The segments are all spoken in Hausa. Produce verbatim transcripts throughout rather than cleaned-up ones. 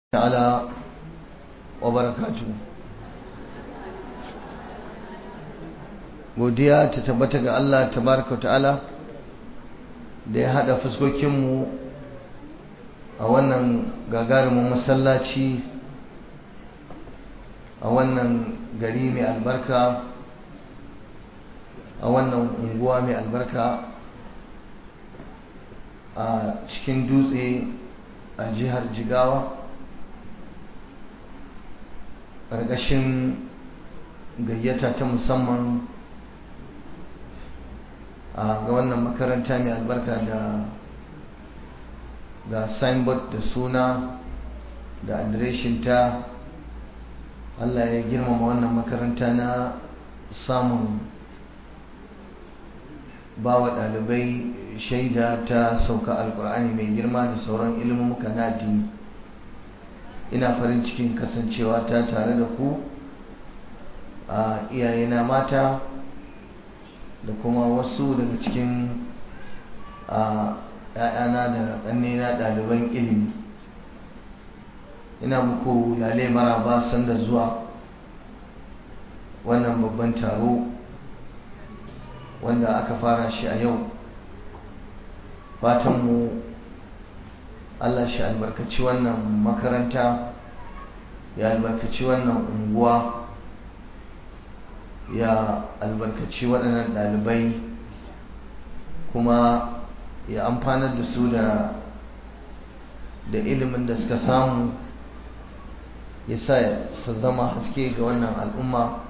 ta'ala wa barakatu. Godiya ta tabbata ga Allah tabaraka ta'ala da ya hada fuskokinmu a wannan gagarumin masallaci a wannan gari mai albarka a wannan unguwa mai albarka a cikin dutse a jihar Jigawa ƙarƙashin gayyata ta musamman a ga wannan makaranta mai albarka da ga signboard da suna da adireshin ta. Allah ya girmama wannan makaranta na samun ba wa ɗalibai shaida ta sauka alkur'ani mai girma da sauran ilmumuka na addini. Ina farin cikin kasancewa ta tare da ku a iyayena mata da kuma wasu daga cikin ‘ya'yana da ƙannena ɗaliban ilimi. Ina muku lale maraba sanda zuwa wannan babban taro wanda aka fara shi a yau. Fatanmu Allah shi albarkaci wannan makaranta, ya albarkaci wannan unguwa, ya albarkaci waɗannan ɗalibai, kuma ya amfanar da su da da ilimin da suka samu, ya sa su zama haske ga wannan al'umma,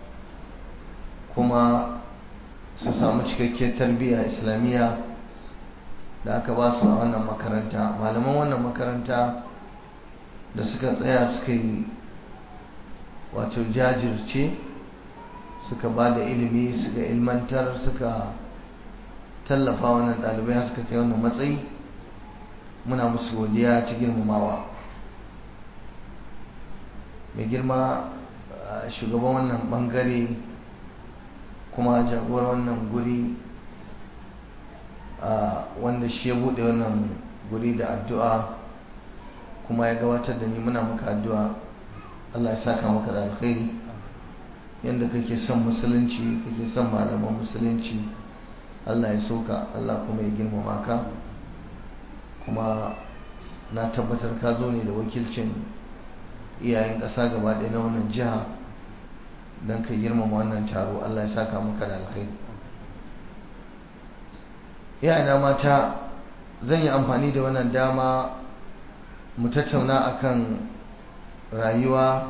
kuma su samu cikakkiyar tarbiyya islamiyya da aka ba su a wannan makaranta. Malaman wannan makaranta da suka tsaya suka yi wato jajirce, suka ba da ilimi, suka ilmantar, suka tallafa wannan ɗalibai har suka kai wannan matsayi, muna musu godiya ta girmamawa. Mai girma shugaban wannan bangare kuma jagorar wannan guri, wanda shi ya buɗe wannan guri da addu'a kuma ya gabatar da ni, muna maka addu'a Allah ya saka maka da alkhairi. Yanda kake son musulunci, kake son malaman musulunci, Allah ya soka, Allah kuma ya girmama ka. Kuma na tabbatar ka zo ne da wakilcin iyayen ƙasa gaba ɗaya na wannan jiha don ka girmama wannan taro. Allah ya saka maka da alkhairi. Iyayena mata, zan yi amfani da wannan dama mu tattauna akan rayuwa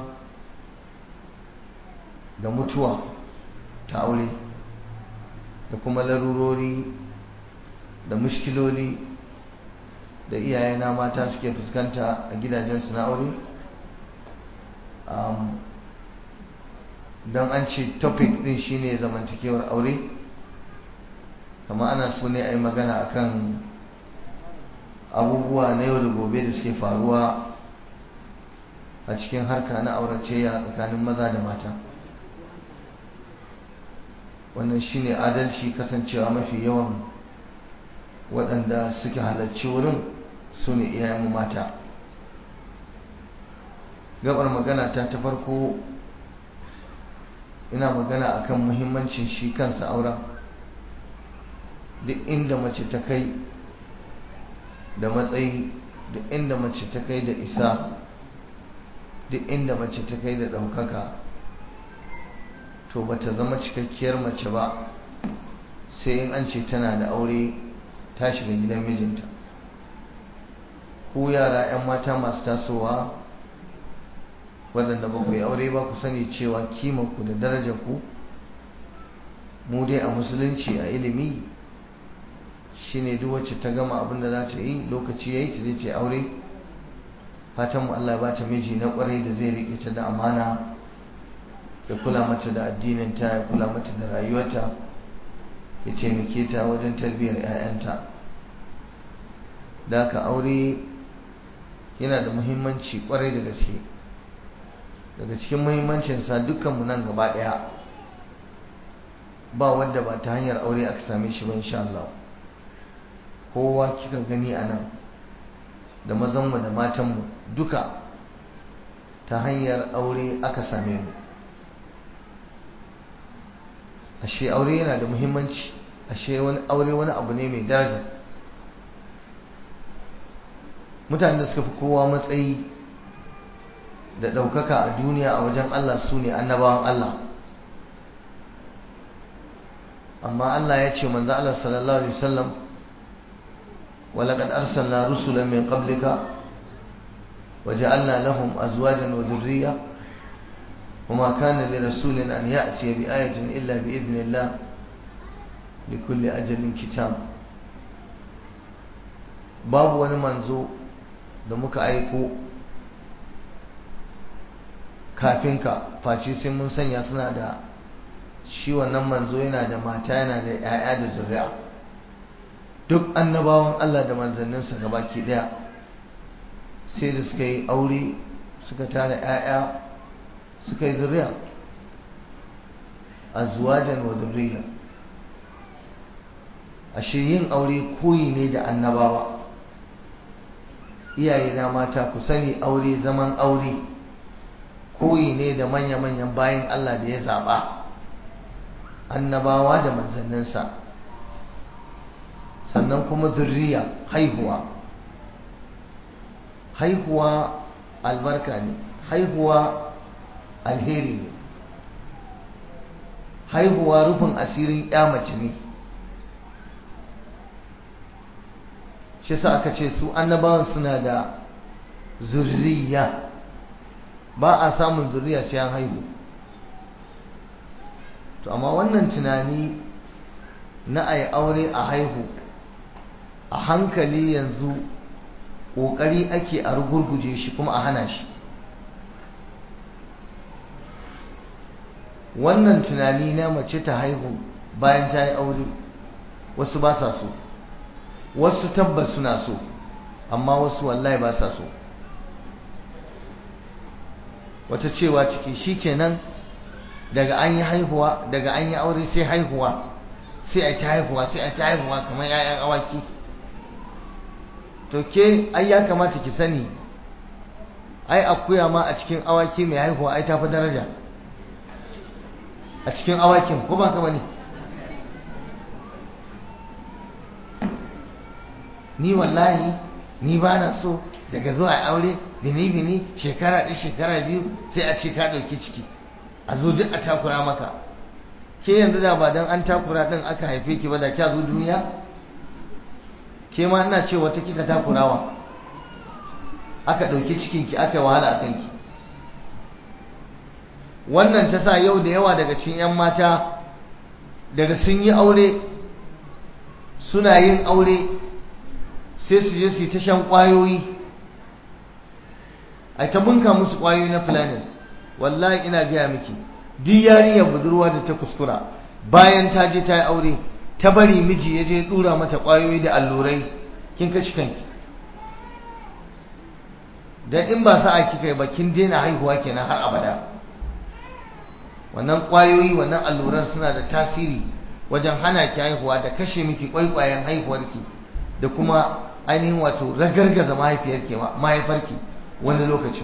da mutuwa ta aure da kuma larurori da mushkiloli da iyayena mata suke fuskanta a gidajensu na aure. Don an ce topic din shine zamantakewar aure, kama ana so ne a yi magana akan abubuwa na yau da gobe da suke faruwa a cikin harka na auratayya tsakanin maza da mata. Wannan shine adalci, kasancewa mafi yawan waɗanda suke halarci wurin su ne iyayenmu mata. Gabar magana ta ta farko, ina magana akan muhimmancin shi kansa auren. Duk inda mace ta kai da matsayi, duk inda mace ta kai da isa, duk inda mace ta kai da ɗaukaka, to bata zama cikakkiyar mace ba sai in an ce tana da aure, ta shiga gidan mijinta. Ku yara 'yan mata masu tasowa waɗanda ba ku yi aure ba, ku sani cewa kimanku da darajarku, mu dai a musulunci, a ilimi, shine duk wacce ta gama abin da za ta yi, lokaci yayi ta zai ta aure. Fatan mu Allah ya bata miji na kwarai da zai rike ta da amana, ya kula mata da addinin ta, ya kula mata da rayuwarta, ya taimake ta wajen tarbiyyar 'ya'yanta. Da haka aure yana da muhimmanci kwarai da gaske. Daga cikin muhimmancinsa, dukkanmu nan gaba ɗaya ba wanda ba ta hanyar aure aka same shi ba insha Allah. Kowa kika gani a nan, da mazanmu da matanmu duka ta hanyar aure aka same mu. Ashe aure yana da muhimmanci, ashe wani aure wani abu ne mai daraja. Mutanen da suka fi kowa matsayi da ɗaukaka a duniya a wajen Allah su ne annabawan Allah. Amma Allah ya ce manzo Allah sallallahu alaihi wasallam walaqad arsalna rusulan min qablika waja'alna lahum azwajan wa dhurriyya wama kana lirrasulin an ya'tiya bi ayatin illa bi idhnillah likulli ajalin kitab. Babu wani manzo da muka aiko kafin ka face sai mun sanya suna da shi wannan manzo yana da mata yana da 'ya'ya da zuriya. Duk annabawan Allah da manzanninsa gabaki daya sai da suka yi aure suka tara 'ya'ya suka yi zuriya, azwajan wa zurriya. Ashe yin aure koyi ne da annabawa. Iyaye na mata ku sani aure zaman aure koyi ne da manya-manyan bayan Allah da ya zaɓa, annabawa da manzanninsa. Sannan kuma zurriya, haihuwa haihuwa albarka ne, haihuwa alheri ne, haihuwa rufin asirin ya mace ne. shi sa aka ce su annabawan suna da zurriya, ba a samun zurriya sai an haihu. to amma wannan tunani na ai aure a haihu a hankali yanzu ƙoƙari ake a rugurguje shi kuma a hana shi. wannan tunani na mace ta haihu bayan ta yi aure wasu ba sa so, wasu tabbas suna so, amma wasu wallahi ba sa so. wata cewa ciki shikenan daga an yi haihuwa daga an yi aure sai haihuwa sai a ta haihuwa sai a ta haihuwa kamar 'ya'yan awaki. to ke ai ya kamata ki sani ai akuya ma a cikin awaki mai haihuwa ai ta fi daraja a cikin awakin, ko ba ka bane? ni wallahi ni ba na so daga zuwa aure bini bini shekara ɗaya shekara biyu sai a ce ka ɗauki ciki a zo duk a takura maka. ke yanzu da ba don an takura ɗin aka haife ki ba da kya zo duniya? ke ma ina ce wata kika takurawa aka ɗauki cikinki aka yi wahala a kanki. wannan ta sa yau da yawa daga cikin 'yan mata daga sun yi aure suna yin aure sai su je su yi ta shan ƙwayoyi, a ta bunka musu ƙwayoyi na fulani. wallahi ina gaya miki duk yarinyar budurwa da ta kuskura bayan ta je ta yi aure ta bari miji ya je dura mata ƙwayoyi da allurai, kin kaci kanki. dan in ba sa'a kika yi ba kin daina haihuwa kenan har abada. wannan ƙwayoyi wannan alluran suna da tasiri wajen hana ki haihuwa da kashe miki ƙwaikwayen haihuwarki da kuma ainihin wato ragargaza mahaifiyarki mahaifarki wani lokacin.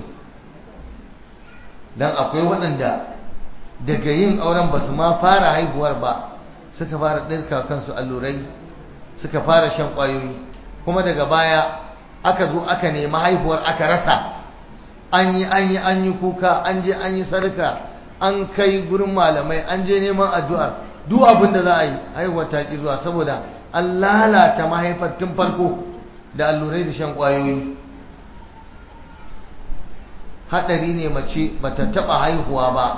dan akwai waɗanda daga yin auren ba su ma fara haihuwar ba suka fara ɗirka kansu allurai suka fara shan ƙwayoyi, kuma daga baya aka zo aka nemi haihuwar aka rasa. an yi an yi an yi kuka, an je an yi sadaka, an kai gurin malamai, an je neman addu'ar, duk abin da za a yi haihuwar ta ki zuwa saboda an lalata mahaifar tun farko da allurai da shan ƙwayoyi. haɗari ne mace bata taɓa haihuwa ba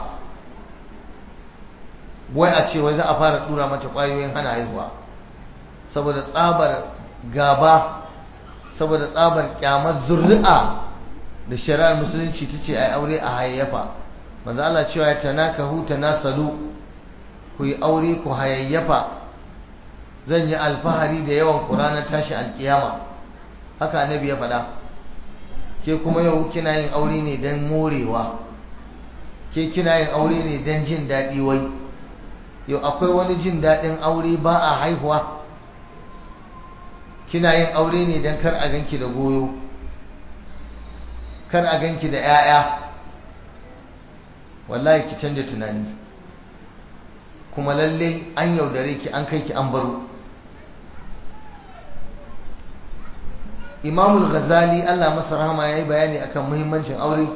wai a ce wai za a fara tura mata ƙwayoyin hana haihuwa, saboda tsabar gaba, saboda tsabar kyamar zuri'a da shari'ar musulunci ta ce ai aure a hayayyafa. manzo Allah cewa ya tanakahu tanasalu, ku yi aure ku hayayyafa, zan yi alfahari da yawan ku ranar tashi alkiyama. haka annabi ya faɗa. ke kuma yau kina yin aure ne don morewa, ke kina yin aure ne don jin daɗi. wai yau akwai wani jin daɗin aure ba a haihuwa? kina yin aure ne don kar a ganki da goyo, kar a ganki da 'ya'ya, wallahi ki canja tunani, kuma lalle an yaudare ki an kai ki an baro. Imamul Ghazali Allah masa rahama yayi bayani akan muhimmancin aure,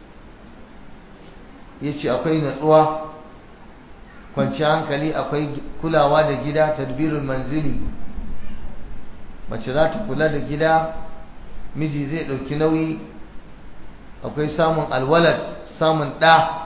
yace akwai natsuwa, kwanciyar hankali, akwai kulawa da gida, tadbirul manzili, mace za ta kula da gida, miji zai dauki nauyi, akwai samun alwalad, samun ɗa.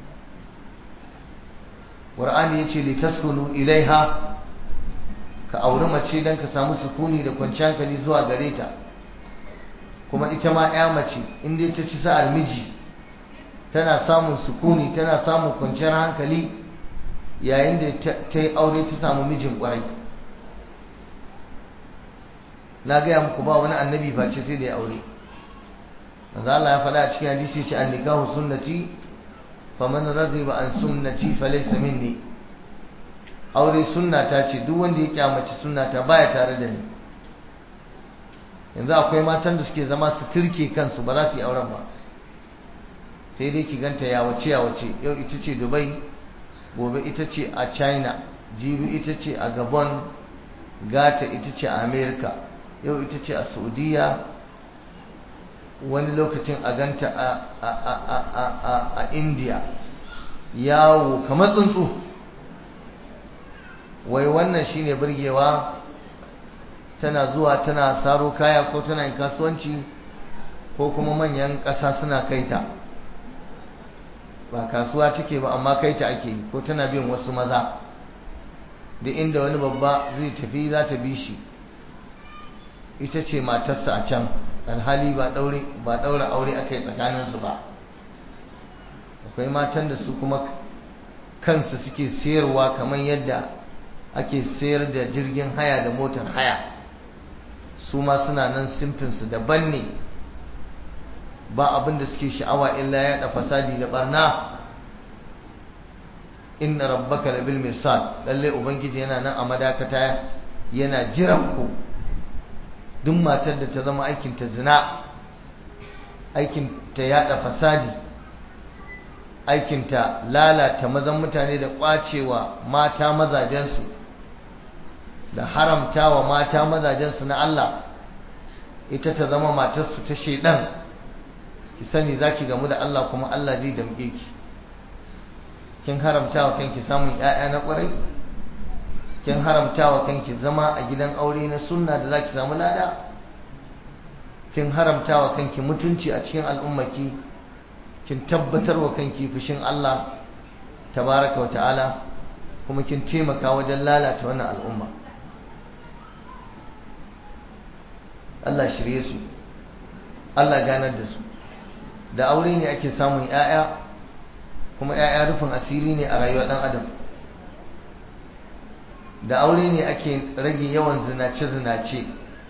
Qur'ani yace litaskunu ilaiha, ka auri mace dan ka samu sukuni da kwanciyar hankali zuwa gare ta. Kuma ita ma ya mace in dai ta ci sa'ar miji tana samun sukuni, tana samun kwanciyar hankali yayin da ta yi aure ta samu mijin kwarai. Na gaya muku ba wani annabi face sai da ya aure. manzo Allah ya faɗa a cikin hadisi ce an-nikahu sunnati faman raghiba an sunnati falaysa minni. Aure sunnata ce, duk wanda ya kyamaci sunnata baya tare da ni. Yanzu akwai matan da suke zama su turke kansu ba za su yi auren ba, sai dai ki ganta ya wace ya wace, yau ita ce Dubai, gobe ita ce a China, jibi ita ce a Gabon, gata ita ce a America, yau ita ce a Saudiya, wani lokacin a ganta a, a, a, a, a, a India, yawo kamar tsuntsu. Wai wannan shine burgewa, tana zuwa tana saro kaya ko tana yin kasuwanci ko kuma manyan ƙasa suna kaita, ba kasuwa take ba amma kaita ake yi, ko tana bin wasu maza, da inda wani babba zai tafi za ta bi shi, ita ce matarsa a can, alhali ba daure ba daura aure aka yi tsakaninsu ba. Akwai matan da su kuma kansu suke sayarwa kamar yadda ake sayar da jirgin haya da motar haya, su ma suna nan simfinsu daban ne, ba abin da suke sha'awa illa yaɗa fasadi da barna. Inna rabbaka labil mirsad, lalle ubangiji yana nan a madakata yana jiran ku. Duk matar da ta zama aikin ta zina, aikin ta yaɗa fasadi, aikin ta lalata mazan mutane da kwacewa mata mazajensu da haramtawa mata mazajensu na Allah, ita ta zama matarsu ta shedan, ki sani zaki gamu da Allah kuma Allah zai damke ki. Kin haramtawa kanki samun ƴaƴa na ƙwarai, kin haramtawa kanki zama a gidan aure na sunna da zaki samu lada, kin haramtawa kanki mutunci a cikin al'ummaki, kin tabbatarwa kanki fushin Allah tabaraka wa ta'ala, kuma kin taimaka wajen lalata wannan al'umma. Allah shirye su, Allah ganar da su. Da aure ne ake samun ƴaƴa, kuma ƴaƴa rufin asiri ne a rayuwar ɗan adam. Da aure ne ake rage yawan zinace-zinace.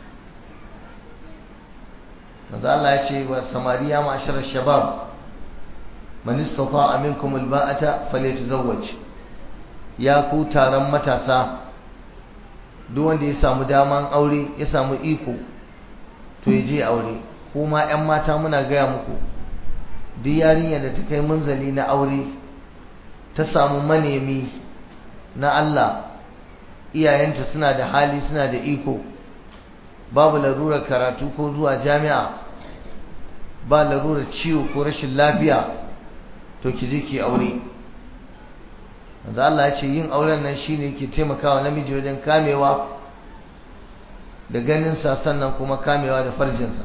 Manzo Allah ya ce wa samariya ma'asharar shabab, man istata'a minkum alba'ata falyatazawwaj. Ya ku taron matasa, duk wanda ya samu daman aure, ya samu iko, to ya je aure. Kuma ƴan mata muna gaya muku, duk yarinya da ta kai munzali na aure, ta samu manemi na Allah, iyayenta suna da hali, suna da iko, babu larurar karatu ko zuwa jami'a, ba larurar ciwo ko rashin lafiya, to ki je ki aure. Manzo Allah ya ce yin auren nan shine ke taimakawa namiji wajen kamewa da ganinsa, sannan kuma kamewa da farjinsa.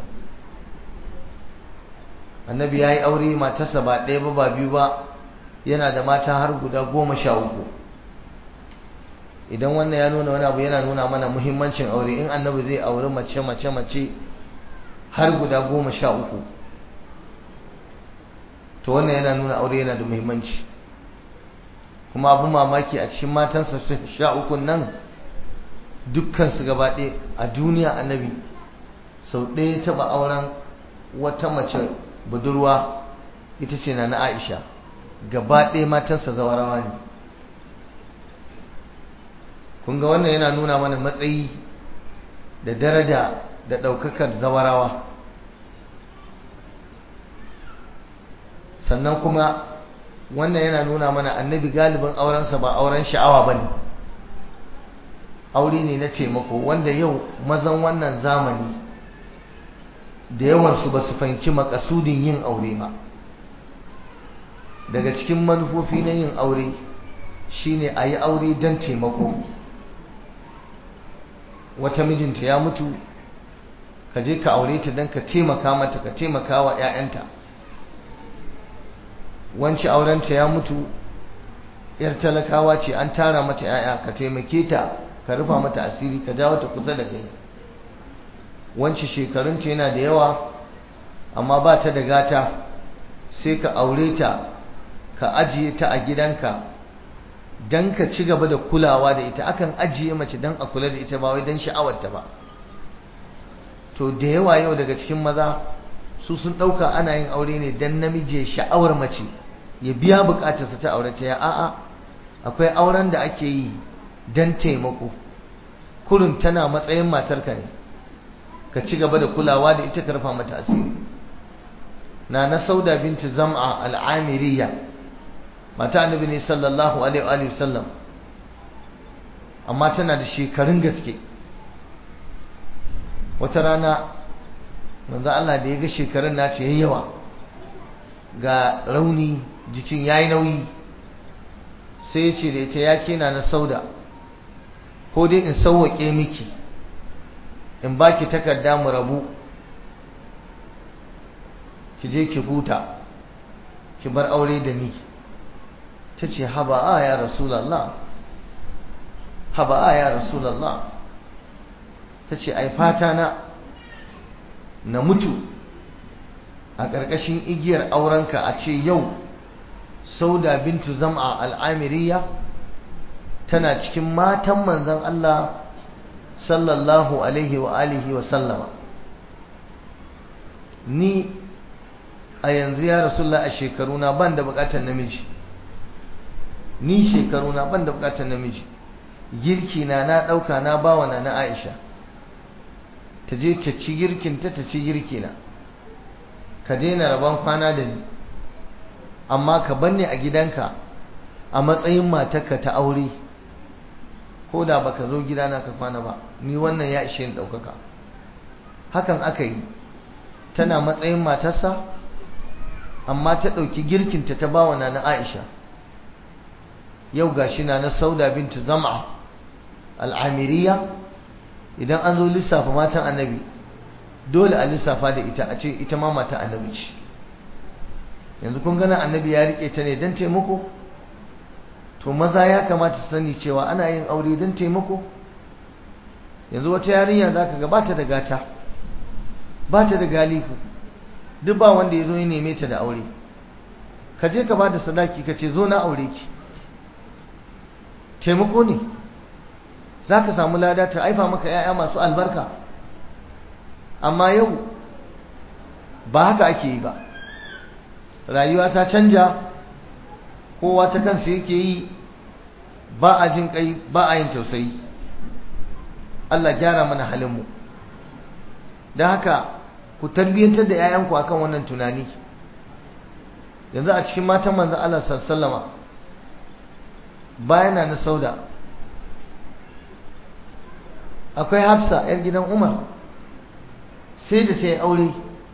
Annabi ya yi aure, matarsa ba ɗaya ba ba biyu ba, yana da mata har guda goma sha uku. Idan wannan ya nuna wani abu, yana nuna mana muhimmancin aure. In annabi zai auri mace mace mace har guda goma sha uku, to wannan yana nuna aure yana da muhimmanci. Kuma abu mamaki, a cikin matansa sha uku nan dukkan su gaba ɗaya a duniya annabi sau ɗaya taɓa auren wata mace budurwa, ita ce na Aisha. Gaba ɗaya matansa zawarawa ne. Kun ga wannan yana nuna mana matsayi da daraja da ɗaukakar zawarawa. Sannan kuma wannan yana nuna mana annabi galibin aurensa ba auren sha'awa ba ne, aure ne na taimako, wanda yau mazan wannan zamani da yawansu ba su fahimci makasudin yin aure ba. Daga cikin manufofi na yin aure shine a yi aure don taimako. Wata mijinta ya mutu, ka je ka aure ta don ka taimaka mata, ka taimaka wa 'ya'yanta. Wanci aurenta ya mutu, 'yar talakawa ce, an tara mata 'ya'ya, ka taimake ta, ka rufa mata asiri, ka jawo ta kusa da kai. Wanci shekarunta yana da yawa amma ba ta da gata, sai ka aure ta, ka ajiye ta a gidanka don ka ci gaba da kulawa da ita. Akan ajiye mace don a kula da ita, ba wai don sha'awarta ba. To da yawa yau daga cikin maza su sun ɗauka ana yin aure ne don namiji ya sha'awar mace, ya biya bukatarsa ta aure ta. Ya a'a, akwai auren da ake yi don taimako. Kurun tana matsayin matarka ne, ka ci gaba da kulawa da ita, ka rufa mata asiri. na na Sauda binti Zam'a al-Amiriyya, mata annabi ne sallallahu alaihi wa sallam, amma tana da shekarun gaske. Wata rana manzo Allah da ya ga shekarun nata yayi yawa, ga rauni, jikin yayi nauyi, sai ya ce da ita, ya ke na na Sauda, ko dai in sauwake miki, in baki takarda mu rabu, ki je ki huta, ki bar aure da ni. Ta ce, haba a ya Rasulallah, haba a ya Rasulallah. Ta ce, ai fata na na mutu a ƙarƙashin igiyar aurenka, a ce yau Sauda bintu Zam'a al-Amiriyya tana cikin matan manzon Allah sallallahu alaihi wa alihi wa sallama. Ni a yanzu ya Rasulullah, a shekaruna ban da bukatar namiji, ni shekaruna ban da bukatar namiji. Girki na na dauka na bawa na na Aisha, ta je ta ci girkinta, ta ci girki na, ka daina rabon kwana da ni, amma ka banne a gidanka a matsayin matarka ta aure, ko da baka zo gidana ka kwana ba, ni wannan ya ishe ni daukaka. Hakan aka yi, tana matsayin matarsa, amma ta ɗauki girkinta ta bawa na Aisha. Yau gashi na na Sauda bintu Zam'a al-Amiriyya, idan an zo lissafa matan annabi, dole a lissafa da ita, a ce ita ma matan annabi ce. Yanzu kun gana annabi ya rike ta ne don taimako, to maza ya kamata su sani cewa ana yin aure don taimako. Yanzu wata yarinya za ka ga ba ta da gata, ba ta da galifu, duk ba wanda ya zo ya neme ta da aure. Ka je ka ba da sadaki, ka ce zo na aure ki, taimako ne, za ka samu lada, ta haifa maka 'ya'ya masu albarka. Amma yau ba haka ake yi ba, rayuwa ta canja, kowa ta kansa yake yi, ba a jin kai, ba a yin tausayi. Allah gyara mana halinmu. Don haka ku tarbiyyantar da 'ya'yanku akan wannan tunani. Yanzu a cikin matan manzon Allah sallallahu alaihi wasallama, bayan na Sauda akwai Hafsa, 'yar gidan Umar, sai da ta yi aure,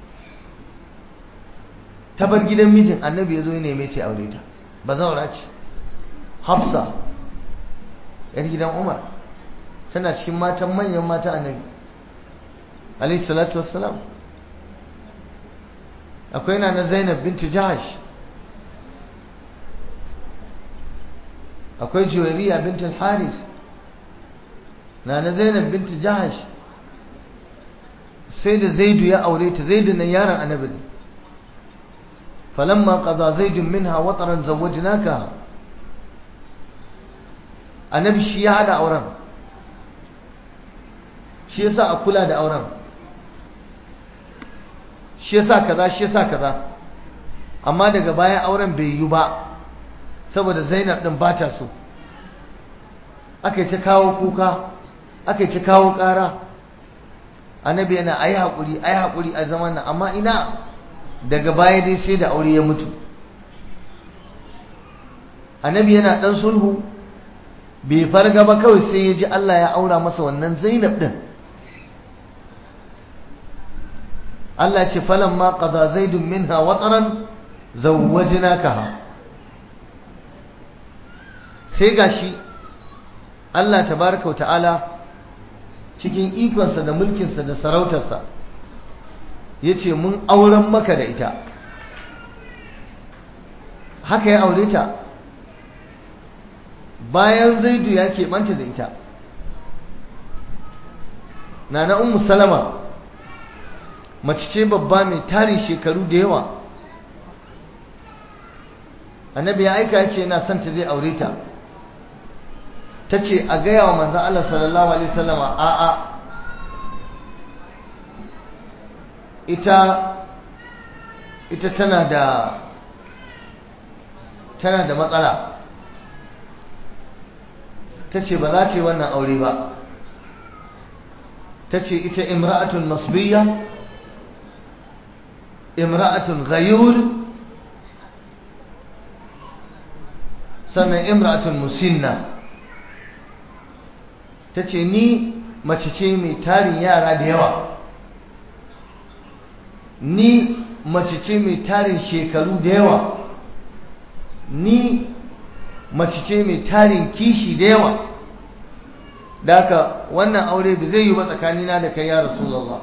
ta bar gidan mijin, annabi ya zo ya neme ta aure ta, ba zaura ce. Hafsa, 'yar gidan Umar, tana cikin matan manyan mata annabi alaihi salatu wassalam. Akwai na na Zainab bintu Jahash, akwai Juwairiya bintu al-Harith. na na Zainab bintu Jahash sai da Zaidu ya aure ta, Zaidu nan yaron annabi ne. falamma qada Zaidun minha wataran zawwajnaka, annabi shi ya hada auren, shi yasa a kula da auren, shi yasa kaza, shi yasa kaza. Amma daga baya auren bai yi ba, saboda Zainab din ba ta so, aka yi ta kawo kuka, aka yi ta kawo ƙara. Annabi yana ayi haƙuri, ayi haƙuri a zaman nan, amma ina, daga baya dai sai da aure ya mutu. annabi yana dan sulhu bai farga ba kawai sai ya ji Allah ya aura masa wannan Zainab din. Allah ce falamma qada zaidun minha wataran zawwajnakaha. sai gashi Allah tabaraka wa ta'ala cikin ikonsa da mulkinsa da sarautarsa yace mun auren maka da ita. Haka ya aure ta bayan Zaidu ya keɓanta da ita. Nana Ummu Salama mace ce babba mai tarin shekaru da yawa. Annabi ya aika ya ce yana son ta zai aure ta. Ta ce a gaya wa manzan Allah sallallahu alaihi wasallama a'a ita ita tana da tana da matsala. Ta ce ba za ta yi wannan aure ba. Ta ce ita imra'atun masbiya, imra'atun ghayur, sannan imra'atun musinna. Ta ce ni mace ce mai tarin yara da yawa, ni mace ce mai tarin shekaru da yawa, ni mace ce mai tarin kishi da yawa. Da haka wannan aure ba zai yi ba tsakanina da kai ya Rasulullah.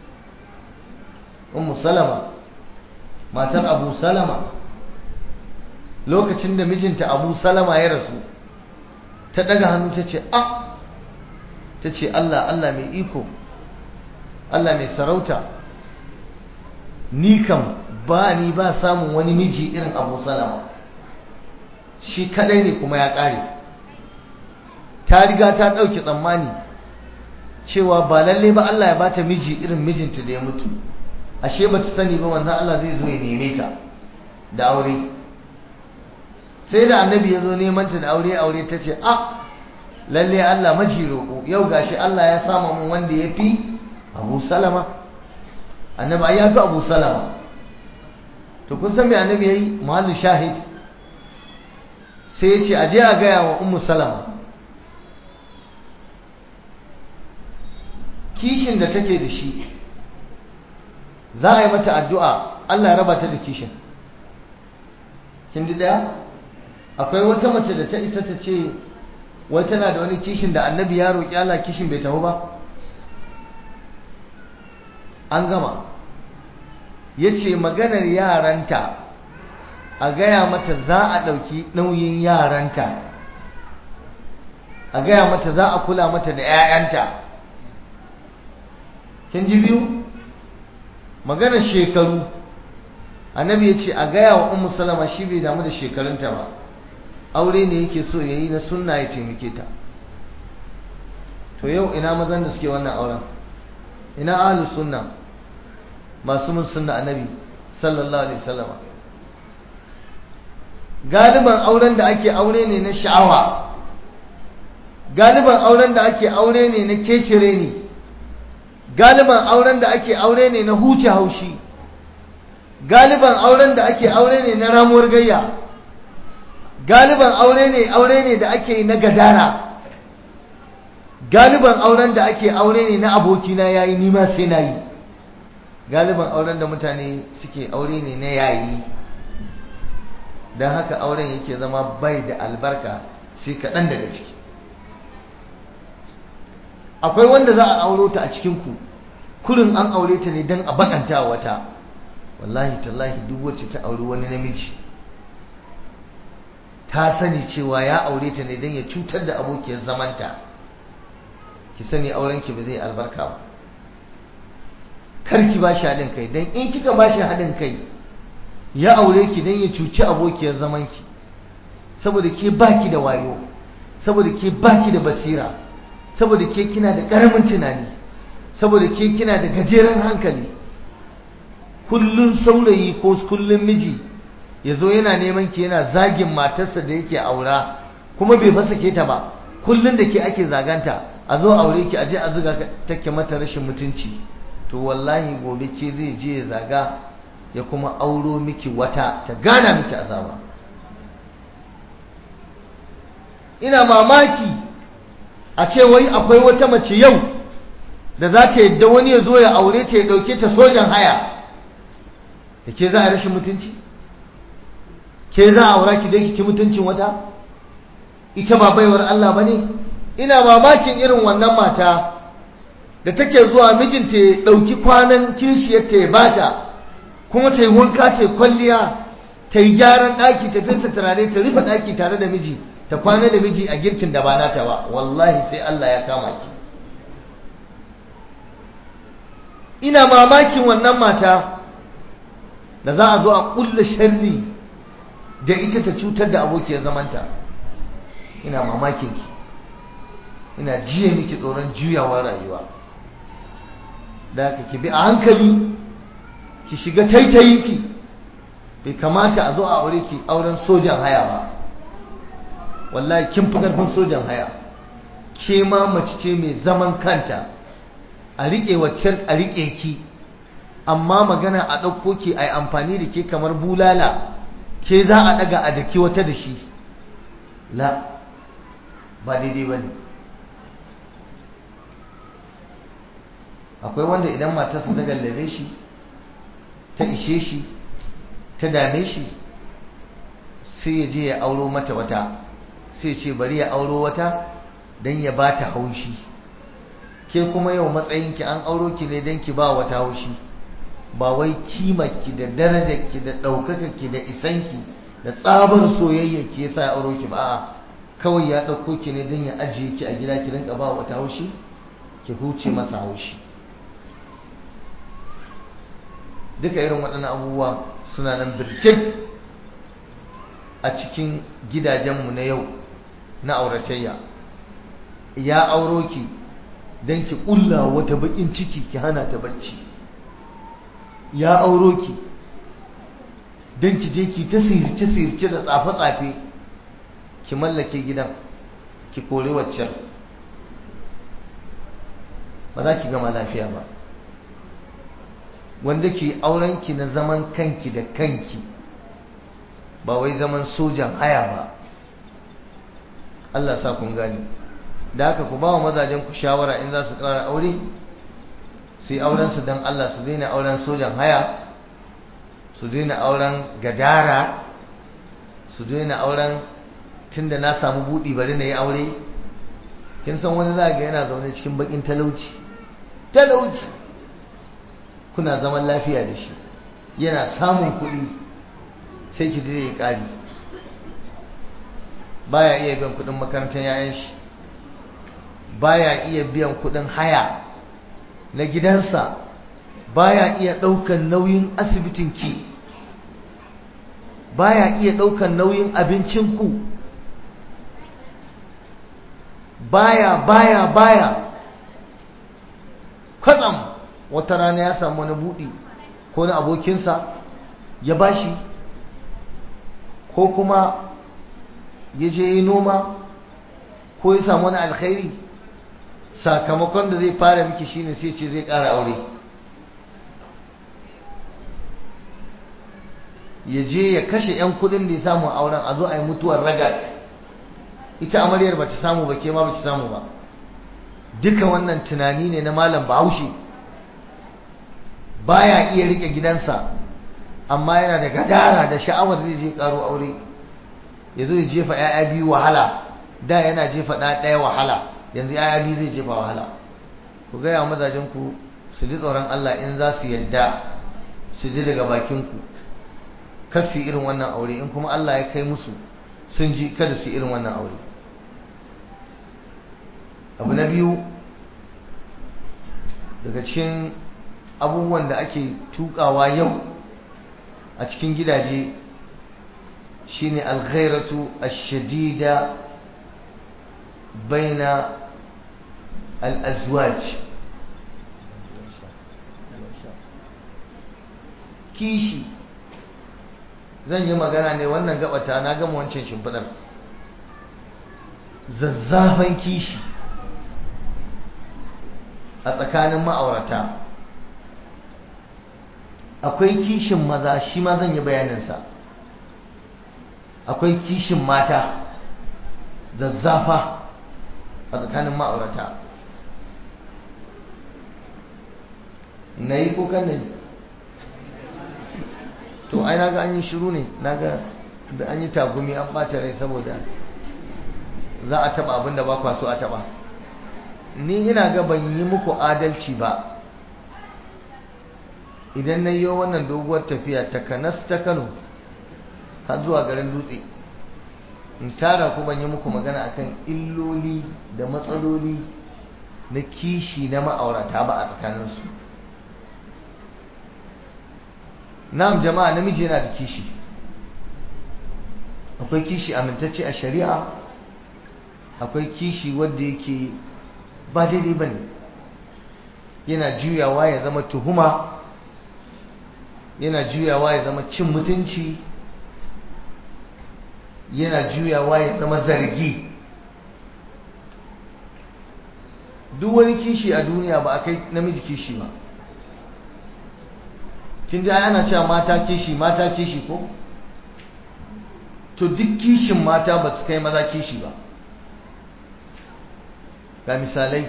Ummu Salama matar Abu Salama, lokacin da mijinta Abu Salama ya rasu, ta daga hannu ta ce a ta ce Allah Allah mai iko, Allah mai sarauta, ni kam ba ni ba samun wani miji irin Abu Salama, shi kadai ne kuma ya kare. Ta riga ta ɗauki tsammani cewa ba lalle ba Allah ya bata miji irin mijinta da ya mutu. Ashe ba ta sani ba manzon Allah zai zo ya neme ta da aure. Sai da annabi ya zo neman ta da aure aure ta ce a lalle Allah maji roƙo, yau gashi Allah ya sama mun wanda ya fi Abu Salama. Annabi ai ya fi Abu Salama. To kun san me annabi yayi? Muhallu shahid. Sai ya ce aje a gaya wa Ummu Salama kishin da take da shi, za a yi mata addu'a Allah ya raba ta da kishin. Kin ji daya? Akwai wata mace da ta isa ta ce wai tana da wani kishin da annabi ya roƙi Allah kishin bai taho ba? An gama. Ya ce maganar yaranta a gaya mata za a ɗauki nauyin yaranta, a gaya mata za a kula mata da 'ya'yanta. Kin ji biyu? Maganar shekaru, annabi ya ce a gaya wa Ummu Salama shi bai damu da shekarunta ba, aure ne yake so ya yi na sunna ya taimake ta. To yau ina mazan da suke wannan auren? Ina ahlus sunna masu mun sunna annabi sallallahu alaihi wasallam? Galiban auren da ake aure ne na sha'awa, galiban auren da ake aure ne na kecire ne, galiban auren da ake aure ne na huce haushi, galiban auren da ake aure ne na ramuwar gayya, galiban aure ne aure ne da ake yi na gadara, galiban auren da ake aure ne na abokina yayi ni ma sai nayi, galiban auren da mutane suke aure ne na yayi. Dan haka auren yake zama bai da albarka sai kaɗan daga ciki. Akwai wanda za a auro ta a cikinku, kurin an aure ta ne don a bakanta wata. Wallahi tallahi duk wacce ta auri wani namiji ta sani cewa ya aure ta ne don ya cutar da abokiyar zamanta. Ki sani aurenki ba zai albarka ba. Kar ki ba shi haɗin kai, don in kika ba shi haɗin kai ya aure ki don ya cuci abokiyar zamanki, saboda ke baki da wayo, saboda ke baki da basira, saboda ke kina da ƙaramin tunani, saboda ke kina da gajeren hankali. Kullun saurayi ko kullun miji ya zo yana neman ki yana zagin matarsa da yake aura, kuma bai fasa ke ta ba, kullun da ke ake zaganta, a zo aure ki aje a zuga take mata rashin mutunci. To wallahi gobe ke zai je ya zaga ya kuma auro miki wata ta gana miki azaba. ina mamaki a ce wai akwai wata mace yau da za ta yadda wani ya zo ya aure ta ya dauke ta sojan haya, da ke za a rashin mutunci? Ke za a aura ki dai ki ci mutuncin wata? Ita ba baiwar Allah ba ne? Ina mamakin irin wannan mata da take zuwa mijinta ya dauki kwanan kishiyarta ya bata, kuma ta yi wanka ta yi kwalliya, ta yi gyaran ɗaki, ta fesa turare, ta rufe ɗaki tare da miji, ta kwana da miji a girkin da ba nata ba. Wallahi sai Allah ya kama ki. Ina mamakin wannan mata da za a zo a ƙulla sharri da ita ta cutar da abokiyar zamanta. Ina mamakin ki, ina jiye miki tsoron juyawar rayuwa. Da haka ki bi a hankali, ki shiga taitayinki. Bai kamata a zo a aure ki auren sojan haya ba. Wallahi kin fi karfin sojan haya. Ke ma mace ce mai zaman kanta, a riƙe waccan a riƙe ki, amma magana a ɗauko ki a yi amfani da ke kamar bulala, ke za a ɗaga a daki wata da shi. La, ba daidai ba ne. Akwai wanda idan matarsa ta gallabe shi, ta ishe shi, ta dame shi, sai ya je ya auro mata wata, sai ce bari ya auro wata don ya ba ta haushi. Ke kuma yau matsayinki an auro ki ne don ki ba wata haushi, ba wai kimarki da darajarki da ɗaukakarki da isanki da tsabar soyayyarki ya sa ya auro ki ba. A'a, kawai ya ɗauko ki ne don ya ajiye ki a gida ki rinka ba wata haushi, ki huce masa haushi. Duka irin waɗannan abubuwa suna nan birjik a cikin gidajenmu na yau na auratayya. Ya auro ki don ki ƙulla wata baƙin ciki ki hana ta bacci. Ya auro ki don ki je ki ta sirce-sirce da tsafe-tsafe ki mallake gidan, ki kore waccan. Ba za ki gama lafiya ba. Wanda ke aurenki na zaman kanki da kanki, ba wai zaman sojan haya ba. Allah sa kun gani. Da haka ku ba wa mazajen ku shawara in za su ƙara aure, su yi aurensu don Allah, su daina auren sojan haya, su daina auren gadara, su daina auren tunda na samu buɗi bari na yi aure. Kin san wani za ga yana zaune cikin baƙin talauci, talauci kuna zaman lafiya da shi, yana samun kuɗi sai ki je ya ƙari. Baya iya biyan kuɗin makarantar yayan shi, baya iya biyan kuɗin haya na gidansa, baya iya ɗaukan nauyin asibitin ki, baya iya ɗaukan nauyin abincin ku, baya baya baya kwatsam wata rana ya samu wani buɗi ko na abokinsa ya bashi, ko kuma ya je yi noma, ko ya samu wani alkhairi, sakamakon da zai fara miki shine sai ce zai ƙara aure. Ya je ya kashe 'yan kudin da ya samu auren, a zo a yi mutuwar ragas. Ita amaryar ba ta samu ba, ke ma ba ki samu ba. Duka wannan tunani ne na malam Bahaushe. Baya iya rike gidansa, amma yana da gadara da sha'awar zai je karo aure. Ya zo ya jefa 'ya'ya biyu wahala, da yana jefa ɗaya wahala, yanzu 'ya'ya biyu zai jefa wahala. Ku gaya mazajen ku su ji tsoron Allah in za su yadda su ji daga bakin ku, kar su irin wannan aure. In kuma Allah ya kai musu sun ji, kada su irin wannan aure. Abu na biyu daga cikin abubuwan da ake tukawa yau a cikin gidaje shine alghairatu ash-shadida baina al-azwaj. Kishi, zan yi magana ne wannan gabata, na gama wancan shimfidar. Zazzafan kishi a tsakanin ma'aurata. Akwai kishin maza, shi ma zan yi bayaninsa. Akwai kishin mata. zazzafa a tsakanin ma'aurata. na yi ko kan ne to ai naga an yi shiru ne, naga da an yi tagumi an ɓata rai saboda za a taba abin da ba kwa so a taba. Ni ina ga ban yi muku adalci ba idan na yi wannan doguwar tafiya ta Kanas ta Kano har zuwa garin Dutse in tara ku ban yi muku magana akan illoli da matsaloli na kishi na ma'aurata ba a tsakaninsu. Na'am jama'a, namiji yana da kishi, akwai kishi amintacce a shari'a, akwai kishi wanda yake ba daidai bane, yana juyawa ya zama tuhuma, yana juyawa ya zama cin mutunci, yana juyawa ya zama zargi. duk wani kishi a duniya ba a kai namiji kishi ba. kin ji ana cewa mata kishi mata kishi ko? to duk kishin mata ba su kai maza kishi ba. ga misalai,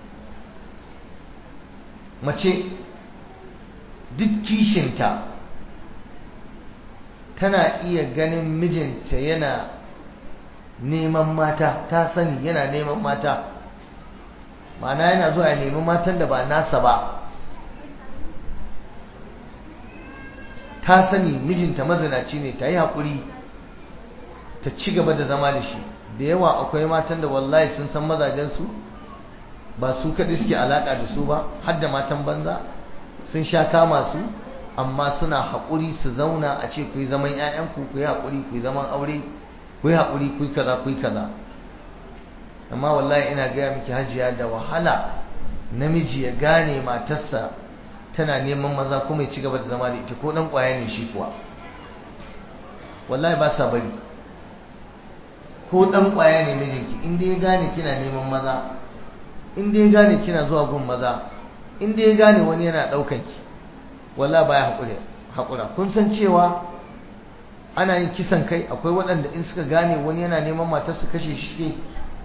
mace duk kishinta tana iya ganin mijinta yana neman mata, ta sani yana neman mata, ma'ana yana zuwa ya nemi matan da ba nasa ba, ta sani mijinta mazinaci ne, ta yi haƙuri ta ci gaba da zama da shi. da yawa akwai matan da wallahi sun san mazajensu ba su kaɗai suke alaƙa da su ba, har da matan banza sun sha kama su, amma suna haƙuri su zauna a ce ku yi zaman 'ya'yanku, ku yi haƙuri ku yi zaman aure, ku yi haƙuri ku yi kaza ku yi kaza. amma wallahi ina gaya miki hajiya, da wahala namiji ya gane matarsa tana neman maza kuma ya ci gaba da zama da ita, ko dan kwaya ne shi kuwa, wallahi ba sa bari. ko dan kwaya ne mijinki, in dai ya gane kina neman maza, in dai ya gane kina zuwa gun maza, in dai ya gane wani yana daukan ki, wallahi baya hakuri hakura. kun san cewa ana yin kisan kai, akwai waɗanda in suka gane wani yana neman matar su kashe shi.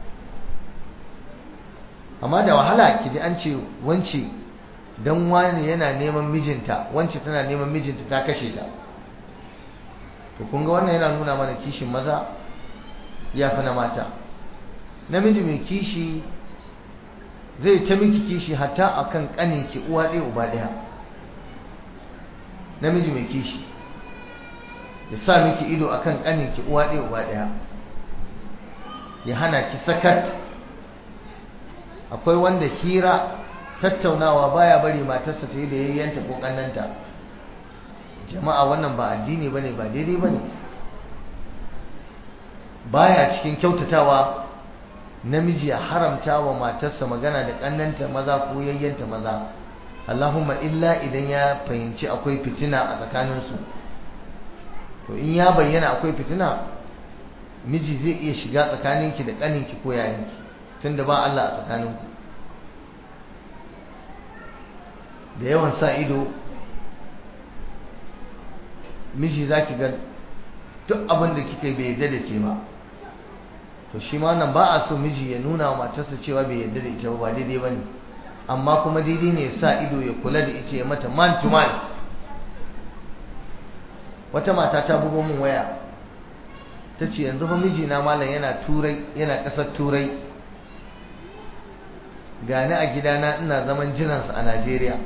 amma da wahala ki ji an ce wance dan wani yana neman mijinta, wance tana neman mijinta ta kashe ta. to kun ga wannan yana nuna mana kishin maza ya fi na mata. namiji mai kishi zai ta miki kishi hatta akan kaninki uwa ɗaya uba ɗaya. namiji mai kishi ya sa miki ido akan kaninki uwa ɗaya uba ɗaya, ya hana ki sakat. akwai wanda hira tattaunawa baya bari matarsa ta yi da yayyanta ko kannanta. jama'a wannan ba addini bane, ba daidai bane, baya cikin kyautatawa namiji ya haramta wa matarsa magana da kannanta maza ko yayyanta maza, Allahumma illa idan ya fahimci akwai fitina a tsakaninsu. to in ya bayyana akwai fitina, miji zai iya shiga tsakaninki da kaninki ko yayanki, tunda ba Allah a tsakaninku. da yawan sa ido, miji zaki ga duk abin da kika bai yadda da ke ba. to shi ma nan ba a so miji ya nuna wa matarsa cewa bai yadda da ita ba, daidai bane. amma kuma daidai ne ya sa ido ya kula da ita, ya mata man to man. wata mata ta bugo min waya ta ce yanzu fa mijina malam yana turai, yana ƙasar turai, gani a gidana ina zaman jiransa a Najeriya,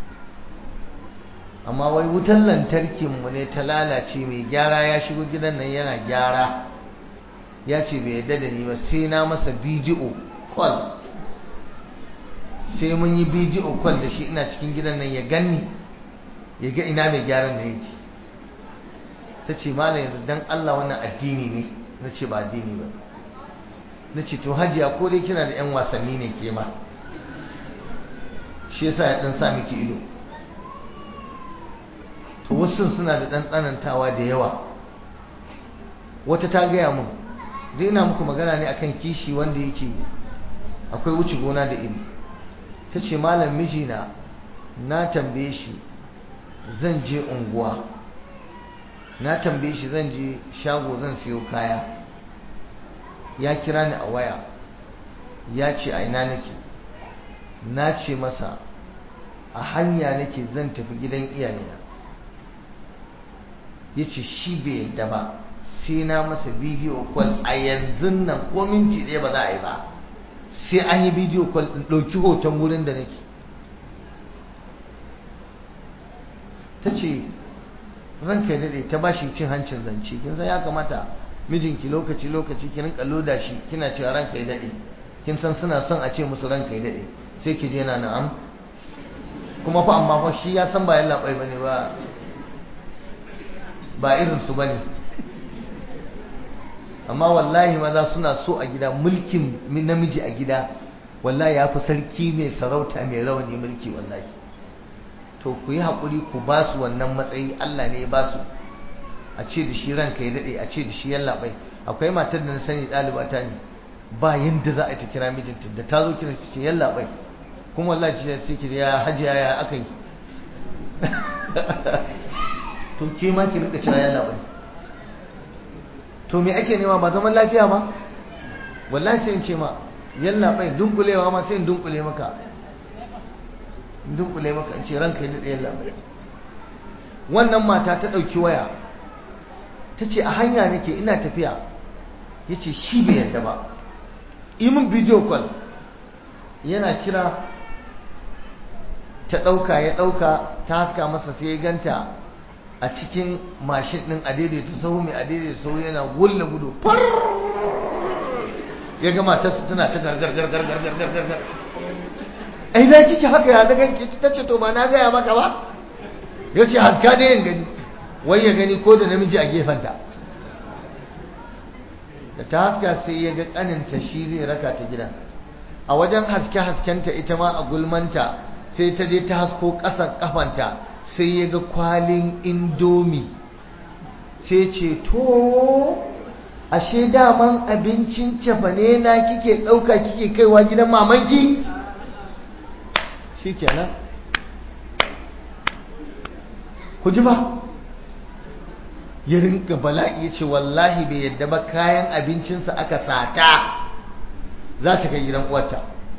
amma wai wutan lantarkinmu ne ta lalace, mai gyara ya shigo gidan nan yana gyara, ya ce bai yadda da ni ba, sai na masa bidiyo call, sai mun yi bidiyo call da shi ina cikin gidan nan ya ganni, ya ga ina mai gyaran da yake. ta ce malam yanzu dan Allah wannan addini ne? na ce ba addini ba. na ce to hajiya ko dai kina da 'yan wasanni ne ke ma, shi yasa ya dan sa miki ido. to wasu suna da dan tsanantawa da yawa. wata ta gaya mun, dai ina muku magana ne akan kishi wanda yake akwai wuce gona da iri. ta ce malam mijina na tambaye shi zan je unguwa, na tambaye shi zan je shago zan siyo kaya, ya kira ni a waya ya ce a ina nake, na ce masa a hanya nake zan tafi gidan iyayena. Ya ce shi bai yadda ba sai na masa bidiyo kwal a yanzu nan ko minti ɗaya ba za a yi ba, sai an yi bidiyo kwal ɗin ɗauki hoton wurin da nake. ta ce ranka ya daɗe, ta ba shi cin hancin zance. kin san ya kamata mijinki lokaci lokaci ki rinka loda shi kina cewa ranka ya daɗe, kin san suna son a ce musu ranka ya daɗe, sai ki je na na'am kuma fa amma fa shi ya san ba yalla bai bane ba ba irin su bane. amma wallahi maza suna so a gida, mulkin namiji a gida wallahi ya fi sarki mai sarauta mai rawani mulki wallahi. to ku yi haƙuri ku ba su wannan matsayi, Allah ne ya ba su. a ce da shi ranka ya daɗe, a ce da shi yalla bai. akwai matar da na sani ɗaliba ta ne, ba yadda za a ta kira mijinta, da ta zo kira ta ce yalla bai, kuma wallahi ce sai ki ya hajiya ya aka yi. to ke ma ki rinka cewa yalla bai. to me ake nema, ba zaman lafiya ba? wallahi sai in ce ma yalla bai, dunkulewa ma sai in dunkule maka in dunkule maka in ce ranka ya daɗe yalla bai. wannan mata ta ɗauki waya ta ce a hanya nake ina tafiya. ya ce shi bai yadda ba, yi min bidiyo call. yana kira ta ɗauka, ya ɗauka, ta haska masa sai ya ganta a cikin mashin ɗin a daidaita sahu, mai a daidaita sahu yana wulla gudu far. ya gama ta tana ta gargar gargar gargar gargar. ai da kike haka ya daga kike, ta ce to ba na gaya maka ba. ya ce haska da yin gani, wai ya gani ko da namiji a gefenta. da ta haska sai ya ga kaninta shi zai raka ta gida. a wajen haske haskenta ita ma a gulmanta sai ta je ta hasko ƙasan kafanta, sai ya ga kwalin indomi. sai ce to ashe daman abincin cefane na kike ɗauka kike kaiwa gidan mamanki. shi kenan ku ji ba, ya rinka bala'i. ya ce wallahi bai yadda ba kayan abincinsa aka sata za ta kai gidan uwarta.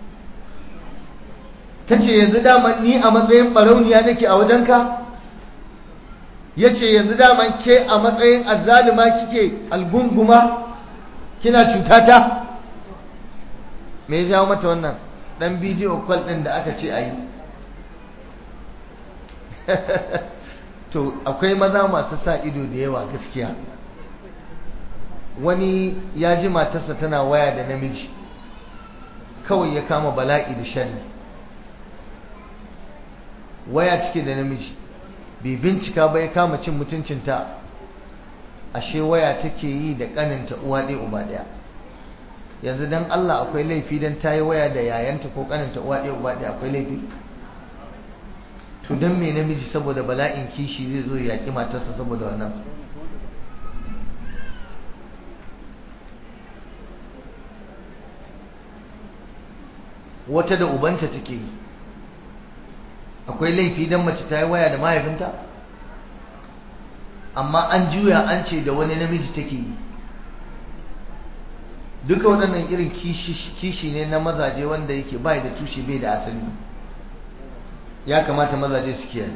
ta ce yanzu daman ni a matsayin barauniya nake a wajenka? ya ce yanzu daman ke a matsayin azzalima kike algunguma kina cutata? me ya jawo mata wannan dan bidiyo kwal din da aka ce a yi. to akwai maza masu sa ido da yawa gaskiya. wani ya ji matarsa tana waya da namiji, kawai ya kama bala'i da sharri. waya cike da namiji, bai bincika ba ya kama cin mutuncinta. ashe waya take yi da kaninta uwa ɗaya uba ɗaya. yanzu dan Allah akwai laifi dan ta yi waya da yayanta ko kaninta uwa ɗaya uba ɗaya, akwai laifi? to dan me namiji saboda bala'in kishi zai zo ya yaki matarsa saboda wannan? wata da ubanta take yi, akwai laifi dan mace ta yi waya da mahaifinta? amma an juya an ce da wani namiji take yi. duka waɗannan irin kishi ne na mazaje wanda yake bai da tushe bai da asali. ya kamata mazaje su kiyaye.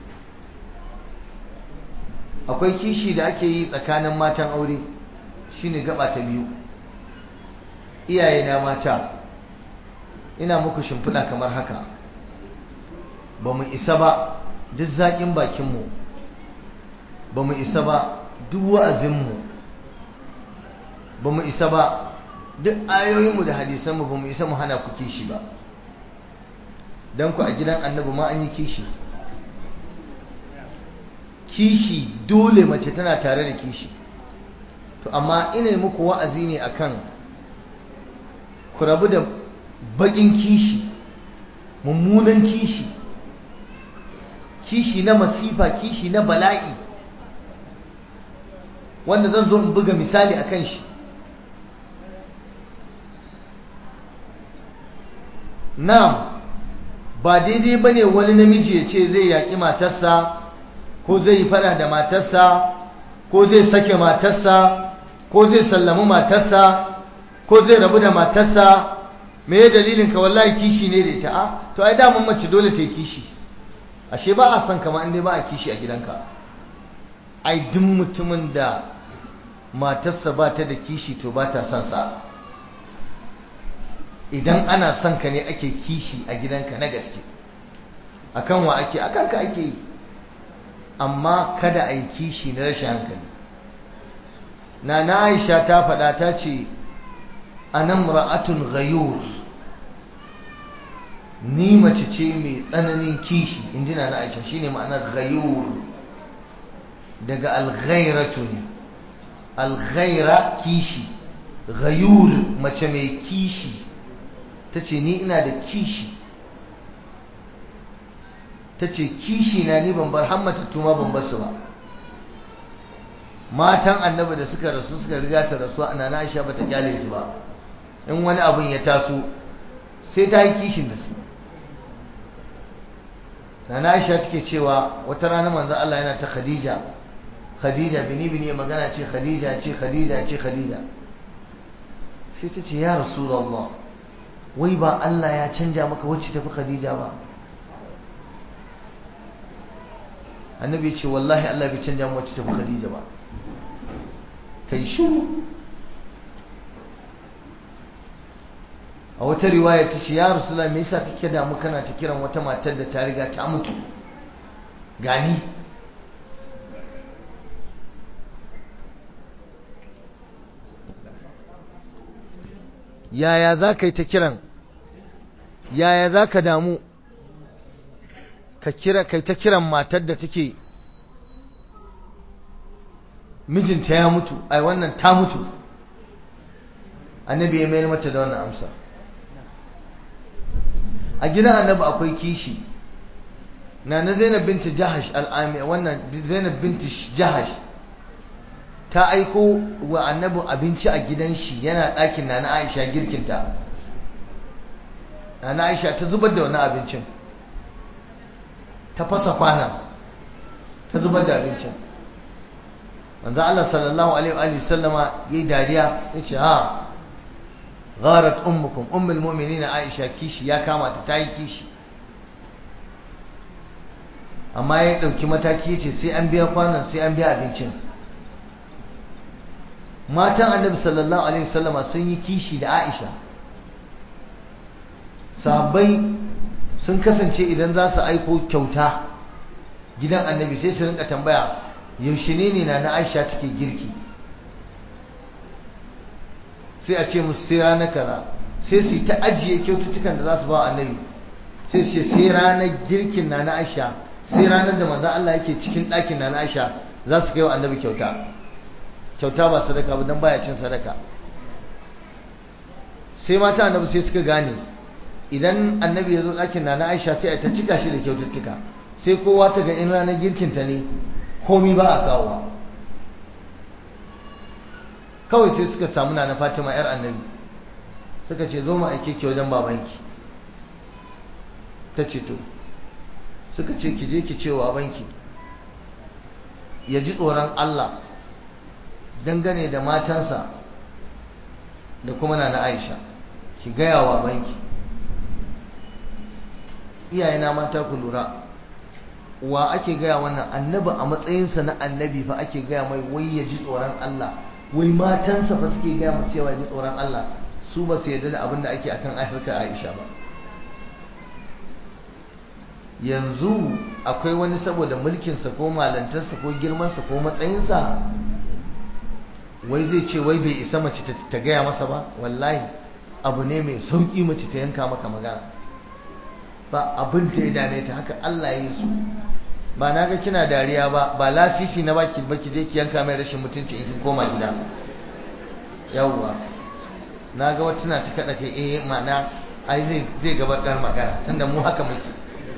akwai kishi da ake yi tsakanin matan aure, shine gaba ta biyu. iyaye na mata, ina muku shimfiɗa kamar haka. ba mu isa ba duk zaƙin bakinmu, ba mu isa ba duk wa'azinmu, ba mu isa ba duk ayoyinmu da hadisanmu, ba mu isa mu hana ku kishi ba. don ku a gidan annabi ma an yi kishi. kishi dole mace tana tare da kishi. to amma ina muku wa'azi ne akan ku rabu da baƙin kishi, mummunan kishi, kishi na masifa, kishi na bala'i, wanda zan zo in buga misali akan shi. na'am, ba daidai bane wani namiji ya ce zai yaƙi matarsa, ko zai yi fada da matarsa, ko zai sake matarsa, ko zai sallami matarsa, ko zai rabu da matarsa, me ya dalilin ka? Wallahi kishi ne da ita. A to ai daman mace dole ta yi kishi, ashe ba a son kama inda ba a kishi a gidanka. Ai duk mutumin da matarsa ba ta da kishi to ba ta son sa. Idan ana son ka ne ake kishi a gidanka na gaske, akan wa ake? Akan ka ake yi. Amma kada a yi kishi na rashin hankali. na na Aisha ta faɗa ta ce anan ra'atun ghayur, ni mace ce mai tsananin kishi. inji na na Aisha, shine ma'anar ghayur, daga al-ghayratu ne. al-ghayra kishi, ghayur mace mai kishi. tace ni ina da kishi, tace kishi na ni ban bar hammatattu ma ban basu ba. matan annabi da suka rasu suka riga ta rasu ana na Aisha bata kyale su ba. in wani abun ya taso sai ta yi kishin da su. na Aisha take cewa wata rana manzo Allah yana ta Khadija Khadija bini bini magana ce Khadija ce Khadija ce Khadija. sai ta ce ya Rasulullah, wai ba Allah ya canja maka wacce tafi Khadija ba? annabi ya ce wallahi Allah bai canja maka wacce tafi Khadija ba. kai shiru. a wata riwaya ta ce ya Rasulullah, me yasa kake damu kana ta kiran wata matar da ta riga ta mutu gani? yaya za ka yi ta kiran, yaya za ka damu ka kira kai ta kiran matar da take mijinta ya mutu, ai wannan ta mutu? annabi ya mayar mata da wannan amsa. a gidan annabi akwai kishi. na na Zainab binti Jahash al'ami, wannan Zainab binti Jahash ta aiko wa annabi abinci a gidan shi, yana ɗakin na na Aisha girkinta. na na Aisha ta zubar da wannan abincin, ta fasa kwana ta zubar da abincin. manzo Allah sallallahu alaihi wa sallama yayi dariya yace ha gharat ummukum ummul mu'minin Aisha, kishi ya kama ta, tayi kishi. amma ya dauki mataki yace sai an biya kwanan, sai an biya abincin. matan annabi sallallahu alaihi wa sallama sun yi kishi da Aisha. sahabbai sun kasance idan za su aiko kyauta gidan annabi sai su rinka tambaya yaushe ne ne na Aisha take girki, sai a ce musu sai ranar kaza, sai su yi ta ajiye kyaututtukan da za su ba wa annabi, sai su ce sai ranar girkin na na Aisha, sai ranar da manzon Allah yake cikin ɗakin na na Aisha za su kai wa annabi kyauta. kyauta ba sadaka ba, dan baya cin sadaka. sai mata annabi sai suka gane idan annabi ya zo ɗakin na na Aisha sai a ta cika shi da kyaututtuka, sai kowa ta ga in ranar girkinta ne komi ba a kawowa. kawai sai suka samu na Fatima yar annabi, suka ce zo mu aike ki wajen babanki. ta ce to, suka ce ki je ki ce wa babanki ya ji tsoron Allah dangane da matansa da kuma na Aisha, ki gaya wa babanki. iyayena mata ku lura, wa ake gaya wannan? annabi a matsayinsa na annabi fa ake gaya mai wai ya ji tsoron Allah, wai matansa fa suke gaya masu yawa ya ji tsoron Allah. su ba su yarda da abin da ake akan harkar Aisha ba. yanzu akwai wani saboda mulkinsa ko malantarsa ko girmansa ko matsayinsa wai zai ce wai bai isa mace ta gaya masa ba? wallahi abu ne mai sauki mace ta yanka maka magana, ba abin ta ya dame ta, haka Allah ya yi su. ba na ga kina dariya ba, ba lasisi na baki baki je ki yanka mai rashin mutunci in kin koma gida. yawwa na ga wata tana ta kada kai, eh ma'ana ai zai zai gabatar magana tunda mu haka muke.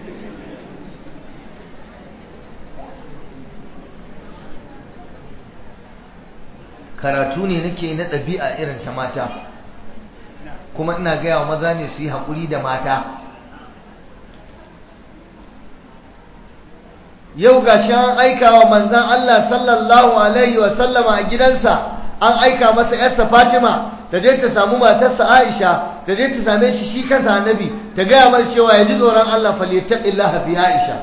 karatu ne nake na ɗabi'a irin ta mata, kuma ina gaya wa maza ne su yi haƙuri da mata. yau ga shi an aika wa manzan Allah sallallahu alaihi wa sallama a gidansa, an aika masa yarsa Fatima ta je ta samu matarsa Aisha, ta je ta same shi shi kansa annabi, ta gaya masa cewa ya ji tsoron Allah falyattaqillaha fi Aisha.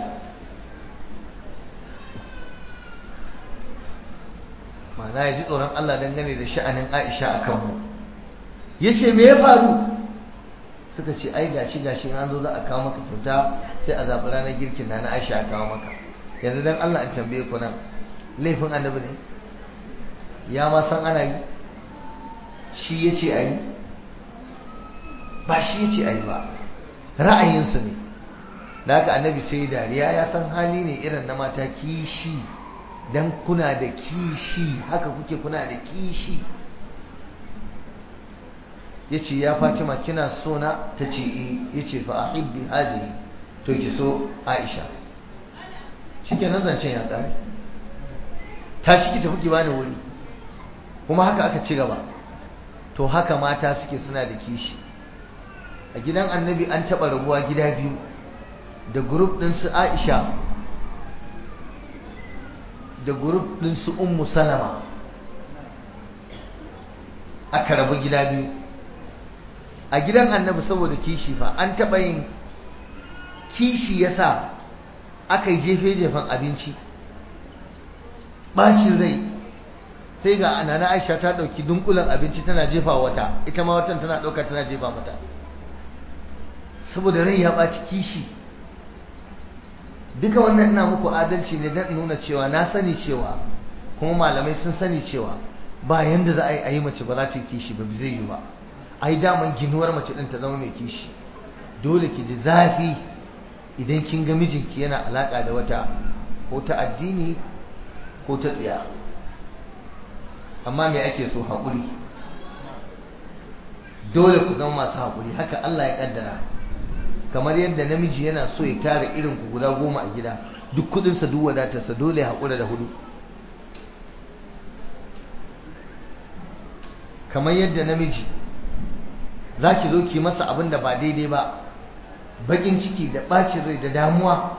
Ma'ana ya ji tsoron Allah dangane da sha'anin Aisha akan mu. Yace me ya faru? Suka ce ai gashi gashi an zo za a kawo maka kyauta sai a zaɓi ranar girkin na na Aisha a kawo maka. Yanzu dan Allah an tambaye ku nan, laifin annabi ne? Ya ma san ana yi? Shi ya ce a yi? Ba shi ya ce a yi ba, ra'ayinsu ne. Da haka annabi sai dariya, ya san hali ne irin na mata kishi, don kuna da kishi, haka kuke kuna da kishi. Ya ce ya Fatima kina so na? Ta ce e. Ya ce fa ahibbi hadihi, to ki so Aisha. Shi ke nan zancen ya tsari, tashi ki tafi ki bani wuri. Kuma haka aka ci gaba. To haka mata suke, suna da kishi. A gidan annabi an taɓa rabuwa gida biyu, da group ɗin su Aisha da group ɗin su Ummu Salama, aka rabu gida biyu. A gidan annabi saboda kishi fa an taɓa yin kishi yasa aka yi jefe-jefen abinci, ɓacin rai, sai ga nana Aisha ta dauki dunkulen abinci tana jefa wata, ita ma watan tana dauka tana jefa mata, saboda rai ya baci kishi. Duka wannan ina muku adalci ne dan nuna cewa na sani cewa, kuma malamai sun sani cewa ba yanda za a yi a yi mace ba za ta yi kishi ba, zai yi ba. Ai daman ginuwar mace din ta zama mai kishi. Dole ki ji zafi idan kin ga mijinki yana alaka da wata, ko ta addini ko ta tsiya. Amma me ake so? haƙuri. Dole ku zama masu haƙuri, haka Allah ya ƙaddara. Kamar yadda namiji yana so ya tara irin ku guda goma a gida, duk kudinsa duk wadatarsa, dole ya haƙura da hudu. Kamar yadda namiji za ki zo ki masa abin da ba daidai ba, baƙin ciki da ɓacin rai da damuwa,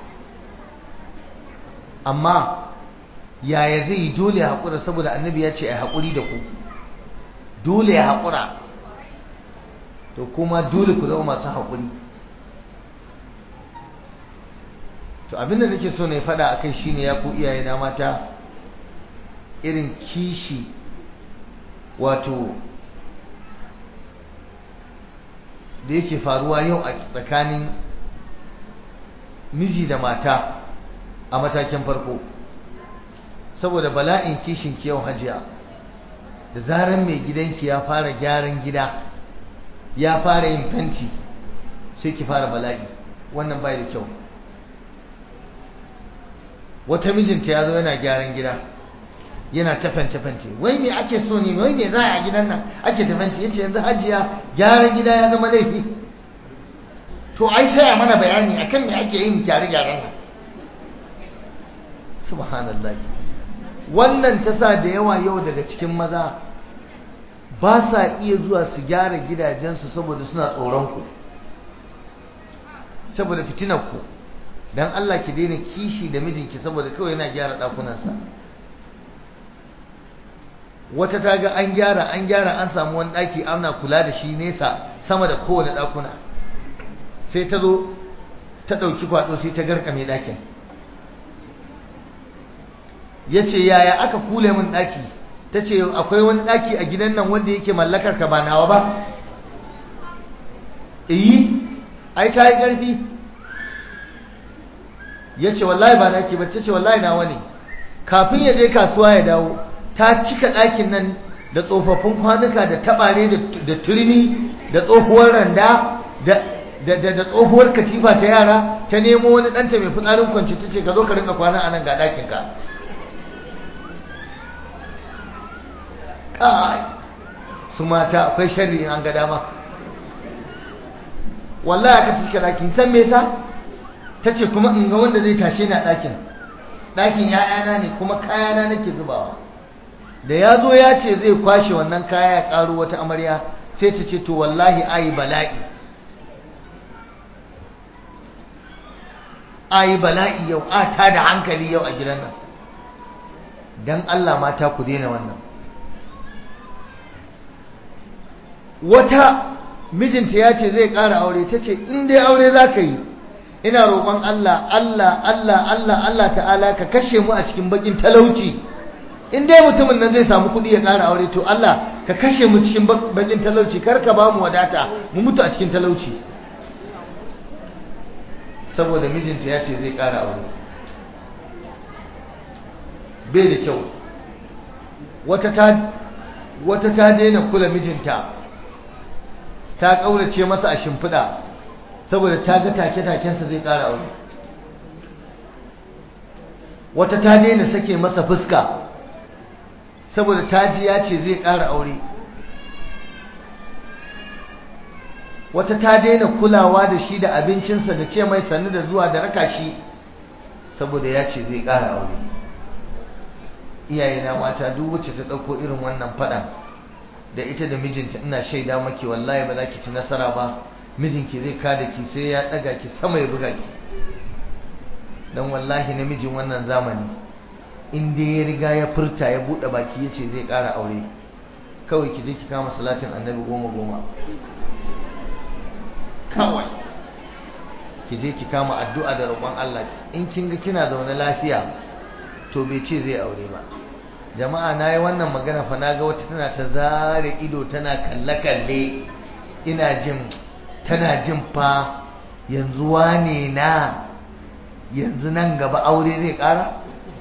amma yaya zai yi? Dole ya haƙura, saboda annabi ya ce a haƙuri da ku, dole ya haƙura. To kuma dole ku zama masu haƙuri. To abinda nake so na faɗa a kai shi ne, ya ku iyaye na mata, irin kishi wato da yake faruwa yau a tsakanin miji da mata a matakin farko. Saboda bala'in kishin ki yau hajiya, da zaran mai gidanki ya fara gyaran gida, ya fara yin fenti, sai ki fara bala'i. Wannan bai da kyau. Wata mijinta ya zo yana gyaran gida, yana ta fente-fente, wai me ake so ne, wai me za a gidan nan ake ta fente? Yace yanzu hajiya gyaran gida ya zama laifi? To ai sai a mana bayani akan me ake yin gyare-gyaren nan. Subhanallah. Wannan ta sa da yawa yau daga cikin maza ba sa iya zuwa su gyara gidajensu saboda suna tsoron ku, saboda fitinar ku. Dan Allah ki daina kishi da mijinki saboda kawai yana gyara ɗakunansa. Wata ta ga an gyara an gyara an samu wani ɗaki ana kula da shi nesa sama da kowane ɗakuna, sai ta zo ta ɗauki kwaɗo sai ta garkame ɗakin. Ya ce yaya aka kule min ɗaki? Ta ce akwai wani ɗaki a gidan nan wanda yake mallakar ka ba nawa ba? Iyi, ai ta yi ƙarfi. Ya ce wallahi ba naki ba. Ta ce wallahi nawa ne. Kafin ya je kasuwa ya dawo, ta cika ɗakin nan da tsofaffin kwanuka da taɓare da turmi da tsohuwar randa da tsohuwar katifa ta yara. Ta nemo wani ɗanta mai fitsarin kwanci, ta ce ka zo ka rinka kwana a nan ga ɗakinka. Kai su mata akwai sharri in an ga dama. Wallahi aka cika ɗakin. San me yasa? Ta ce kuma in ga wanda zai tashe ni a ɗakin. Ɗakin ‘ya'yana ne kuma kayana nake zubawa. Da ya zo ya ce zai kwashe wannan kaya ya ƙaro wata amarya, sai ta ce to wallahi ayi bala'i. Ayi bala'i yau, a ta da hankali yau a gidan nan. Dan Allah mata ku daina wannan. wata mijinta ya ce zai ƙara aure, ta ce in dai aure za ka yi ina roƙon Allah Allah Allah Allah Allah ta'ala ka kashe mu a cikin bakin talauci. In dai mutumin nan zai samu kuɗi ya ƙara aure to Allah ka kashe mu cikin bakin talauci, kar ka ba mu wadata mu mutu a cikin talauci. Saboda mijinta ya ce zai ƙara aure. Bai da kyau. Wata ta wata ta daina kula mijinta, ta ƙaurace masa a shimfiɗa saboda ta ga take-takensa zai ƙara aure. Wata ta daina sake masa fuska saboda ta ji ya ce zai ƙara aure. Wata ta daina kulawa da shi da abincinsa da ce mai sannu da zuwa da raka shi saboda ya ce zai ƙara aure. Iyayena mata duk wacce ta ɗauko irin wannan faɗan da ita da mijinta, ina shaida maki wallahi ba za ki ci nasara ba. Mijinki zai kada ki sai ya ɗaga ki sama ya buga ki. Don wallahi namijin wannan zamani in dai ya riga ya furta ya buɗe baki ya ce zai ƙara aure, kawai ki je ki kama salatin annabi goma goma, kawai ki je ki kama addu'a da roƙon Allah. In kin ga kina zaune lafiya to bai ce zai aure ba. Jama'a na yi wannan magana fa na ga wata tana ta zare ido tana kalle-kalle, ina jin tana jin fa yanzu wane na yanzu nan gaba aure zai ƙara.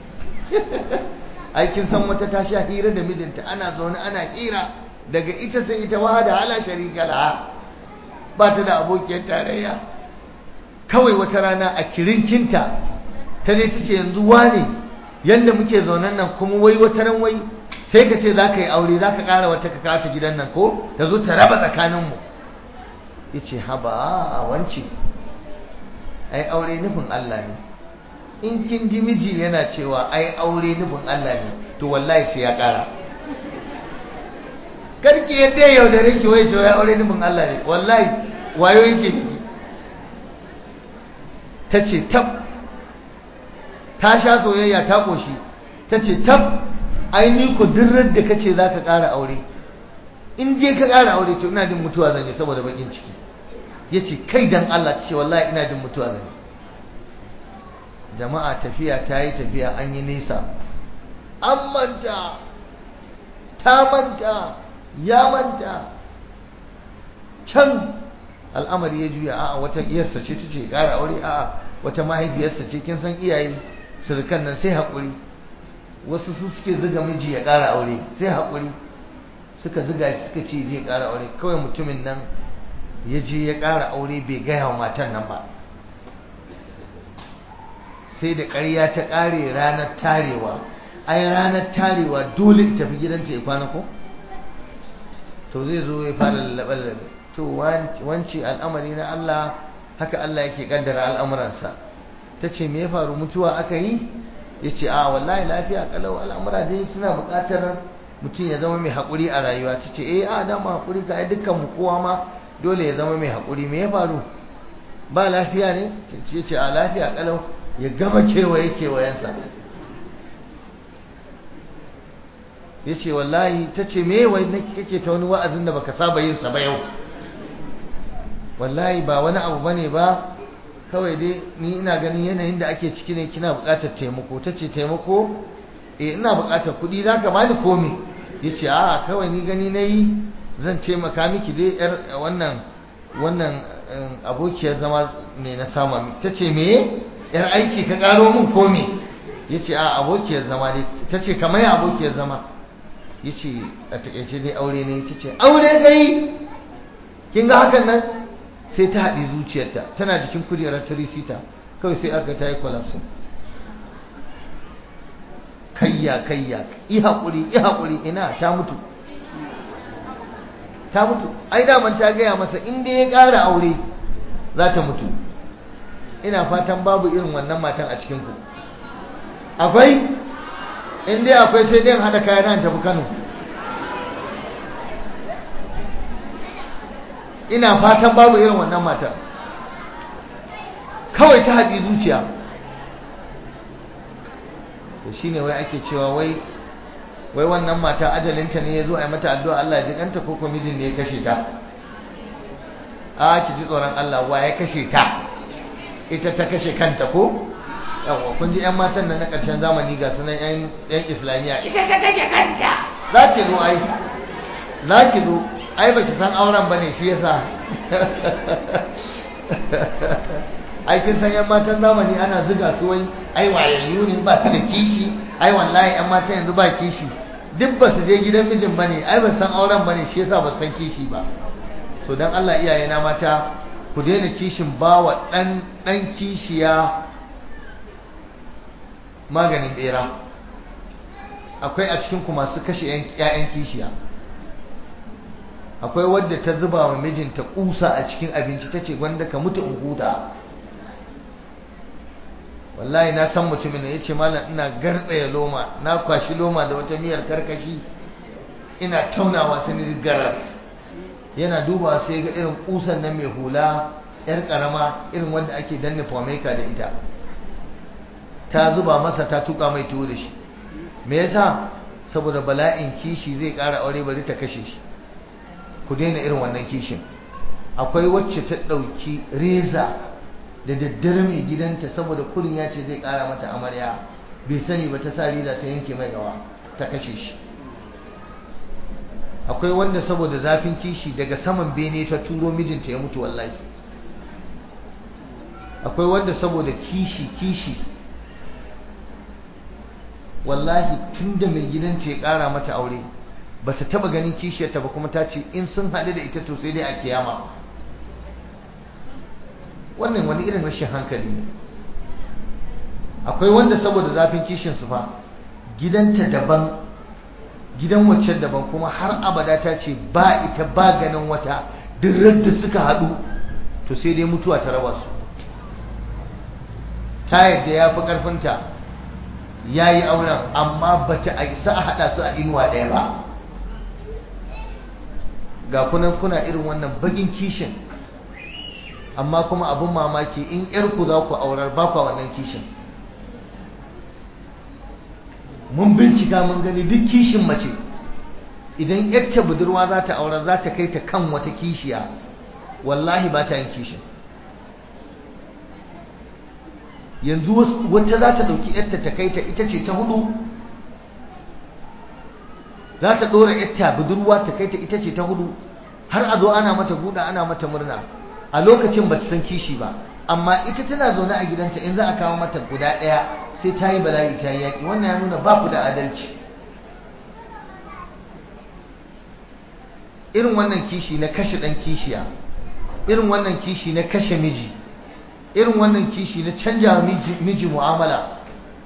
Aikin san wata ta sha hira da mijinta, ana zaune ana hira daga ita sai ita wa da hala sharika laha, ba ta da abokiyar tarayya. Kawai wata rana a kirinkinta ta je ta ce yanzu wane yanda muke zaunen nan kuma wai wata ran wai sai ka ce za ka yi aure, za ka ƙara wata ka kawo ta gidan nan ko ta zo ta raba tsakaninmu. Ya ce haba a wance, ai aure nufin Allah ne. In kin ji miji yana cewa ai aure nufin Allah ne to wallahi sai ya ƙara. Karki yadda yau da rake wai cewa ya aure nufin Allah ne, wallahi wayo yake miki. Ta ce tab, ta sha soyayya ta koshi, ta ce tab ai ni ko dirrar da kace za ka ƙara aure, in je ka ƙara aure to ina jin mutuwa zan yi saboda bakin ciki. Ya ce kai dan Allah, ta ce wallahi ina jin mutuwa zan yi. Jama'a tafiya ta yi tafiya, an yi nisa, an manta, ta manta, ya manta. Can al'amari ya juya, a'a wata iyarsa ce ta ce ƙara aure, a'a wata mahaifiyarsa ce. Kin san iyaye surukan nan sai haƙuri, wasu su suke zuga miji ya ƙara aure, sai haƙuri. Suka zuga shi suka ce je ƙara aure, kawai mutumin nan ya je ya ƙara aure bai gaya wa matan nan ba. Sai da ƙarya ta ƙare ranar tarewa, ai ranar tarewa dole ita tafi gidanta ya kwana ko? To zai zo ya fara lallaɓe-lallaɓe, to wance al'amari na Allah, haka Allah yake ƙaddara al'amuransa. Ta ce me ya faru, mutuwa aka yi? Ya ce a wallahi lafiya kalau, al'amura dai suna buƙatar mutum ya zama mai haƙuri a rayuwa. Ta ce eh a dama haƙuri ka ai dukkan mu kowa ma dole ya zama mai haƙuri. Me ya faru, ba lafiya ne? Ya ce a lafiya kalau, ya gama kewaye kewayensa. Ya ce wallahi, ta ce me wai nake kake ta wani wa'azin da baka saba yin sa ba yau? Wallahi ba wani abu bane ba, kawai dai ni ina ganin yanayin da ake ciki ne, kina buƙatar taimako. Ta ce taimako? Eh ina buƙatar kuɗi, za ka bani komai? Ya ce a kawai ni gani na yi zan taimaka miki dai yar wannan wannan abokiyar zama ne na sama miki. Ta ce me, yar aiki ka ƙaro min komai? Ya ce a abokiyar zama dai. Ta ce kamar ya abokiyar zama? Ya ce a taƙaice dai aure ne. Ta ce aure kai? Kin ga hakan nan? Sai ta haɗi zuciyarta, tana jikin kujerar tirisita, kawai sai aka ta yi collapse. Kayya kayya, i haƙuri i haƙuri, ina ta mutu, ta mutu. Ai daman ta gaya masa inda ya ƙara aure za ta mutu. Ina fatan babu irin wannan matan a cikinku. Akwai? In dai akwai sai dai haɗa kayan tafi Kano. Ina fatan babu irin wannan mata. Kawai ta haɗi zuciya. To shine wai ake cewa wai wai wannan mata ajalinta ne ya zo a yi mata addu'a Allah ya ji kanta ko ko mijin ne ya kashe ta. A ki ji tsoron Allah, wa ya kashe ta? Ita ta kashe kanta ko? Yawwa, kun ji 'yan matan nan na ƙarshen zamani ga sunan 'yan islamiyya, ita ta kashe kanta. Za ki zo ai, za ki zo, ai ba ki san auren ba ne shi yasa. Ai kin san 'yan matan zamani ana zuga su wai, ai wayayyu ne ba su da kishi, ai wallahi 'yan matan yanzu ba kishi. Duk ba su je gidan mijin ba ne, ai ba san auren ba ne shi yasa ba san kishi ba. So dan Allah iyayena mata, ku daina kishin bawa ɗan ɗan kishiya maganin bera. Akwai a cikinku masu kashe ƴaƴan kishiya. Akwai wadda ta zuba wa mijinta kusa a cikin abinci tace gwanda ka mutu in huta. Wallahi na san mutumin ne yace mallam ina gartsaya loma, na kwashi loma da wata miyar karkashi ina taunawa sai ni garas. Yana dubawa sai ga irin kusan nan mai hula yar karama irin wanda ake danne fomeka da ita. Ta zuba masa ta tuka mai tuwo da shi. Me yasa? Saboda bala'in kishi zai ƙara aure bari ta kashe shi. Ku daina irin wannan kishin. Akwai wacce ta ɗauki reza da daddare mai gidanta saboda kurin ya ce zai ƙara mata amarya, bai sani ba ta sa reza ta yanke mai gawa ta kashe shi. Akwai wanda saboda zafin kishi daga saman bene ta turo mijinta ya mutu wallahi. Akwai wanda saboda kishi kishi wallahi tunda mai gidanta ya ƙara mata aure bata taba ganin kishiyarta ba, kuma ta ce in sun haɗu da ita to sai dai a kiyama. Wannan wani irin rashin hankali ne. Akwai wanda saboda zafin kishin su fa gidanta daban gidan wacce daban, kuma har abada ta ce ba ita ba ganin wata, duk radda suka haɗu to sai dai mutuwa ta raba su. Ta yadda ya fi ƙarfinta ya yi auren, amma ba ta isa a haɗa su a inuwa ɗaya ba. Ga kunan kuna irin wannan bagin kishin, amma kuma abin mamaki in ‘yarku za ku aurar ba kwa wannan kishin. Mun bincika mun gani duk kishin mace idan ‘yarta budurwa za ta aurar za ta kai ta kan wata kishiya, wallahi ba ta yin kishin. Yanzu wata za ta ɗauki ‘yarta ta kai ta ita ce ta hudu, za ta ɗora ‘yarta budurwa ta kai ta ita ce ta hudu, har a zo ana mata guda ana mata murna. A lokacin ba ta san kishi ba, amma ita tana zaune a gidanta in za a kawo mata guda ɗaya sai ta yi bala'i ta yi yaƙi. Wannan ya nuna ba ku da adalci. Irin wannan kishi na kashe ɗan kishiya, irin wannan kishi na kashe miji, irin wannan kishi na canja miji, miji mu'amala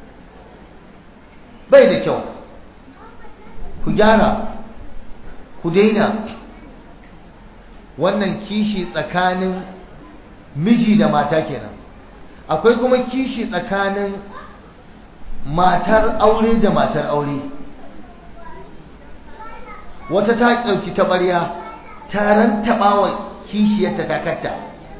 bai da kyau. Ku gyara, ku daina wannan kishi tsakanin miji da mata kenan. Akwai kuma kishi tsakanin matar aure da matar aure. Wata ta ɗauki taɓarya ta rantaɓa wa kishiyarta ta katta.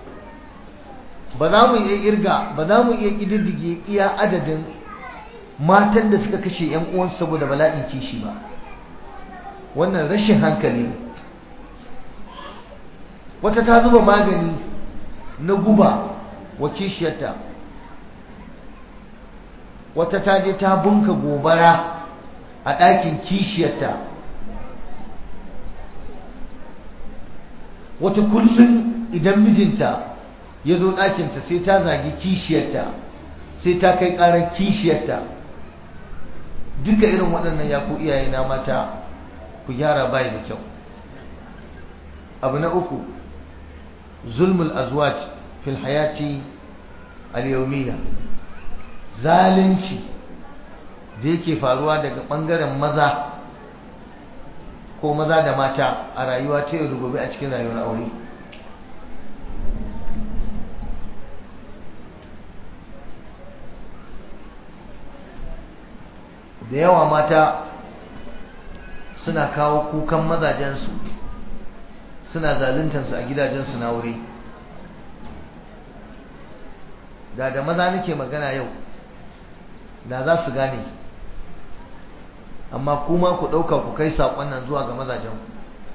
Ba za mu iya irga, ba za mu iya ƙididdige iya adadin matan da suka kashe ‘yan uwansu saboda bala'in kishi ba. Wannan rashin hankali ne. Wata ta zuba magani na guba wa kishiyarta, wata ta je ta bunka gobara a ɗakin kishiyarta, wata kullum idan mijinta ya zo ɗakinta sai ta zagi kishiyarta, sai ta kai ƙarar kishiyarta. Duka irin waɗannan ya ku iyaye na mata, ku gyara bai da kyau. Abu na uku, zulmul azwaj fil hayati al-yawmiyya, zalunci da yake faruwa daga ɓangaren maza ko maza da mata a rayuwa ta yau da gobe a cikin rayuwar aure. Da yawa mata suna kawo kukan mazajensu, suna zaluntansu a gidajensu na wuri. Da da maza nake magana yau, da za su gane amma kuma ku ɗauka ku kai saƙon nan zuwa ga mazajen ku.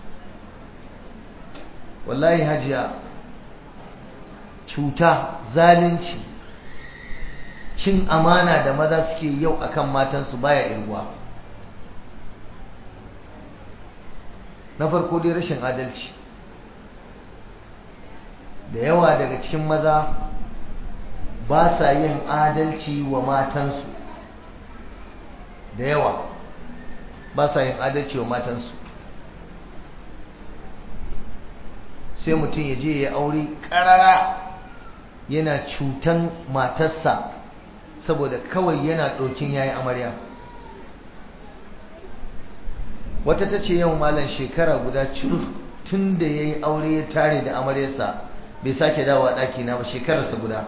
Wallahi hajiya, cuta, zalunci, cin amana da maza suke yau akan matansu baya irguwa. Na farko dai rashin adalci. Da yawa daga cikin maza ba sa yin adalci wa matansu. Da yawa ba sa yin adalci wa matansu. Sai mutum ya je ya aure ƙarara yana cutan matarsa saboda kawai yana ɗokin yayi amarya. Wata ta ce yau malam shekara guda tun da ya yi aure ya tare da amaryarsa bai sake dawowa ɗaki na ba, shekararsa guda.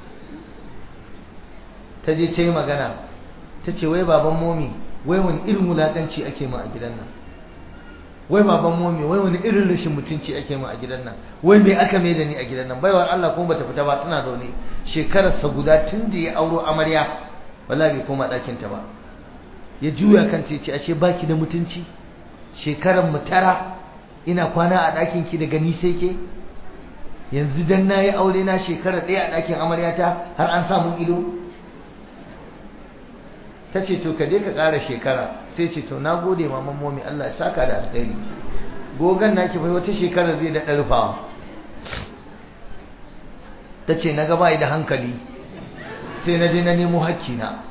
Ta je ta yi magana ta ce wai baban momi wai wani irin wulaƙanci ake ma a gidan nan, wai baban momi wai wani irin rashin mutunci ake ma a gidan nan, wai me aka mai da ni a gidan nan. Baiwar Allah kuma bata fita ba, tana zaune shekararsa guda tun da ya auro amarya wallahi bai koma ɗakinta ba. Ya juya kanta ya ce ashe baki da mutunci, shekaran mu tara ina kwana a ɗakin ki daga ni sai ke, yanzu dan nayi aure na shekara ɗaya a ɗakin amaryata har an samu ido. Ta ce to ka je ka ƙara shekara. Sai ce to na gode maman momi, Allah ya saka da alkhairi, gogan naki bai wata shekara zai da rufawa. Ta ce na gaba da hankali sai na je na nemo hakkina.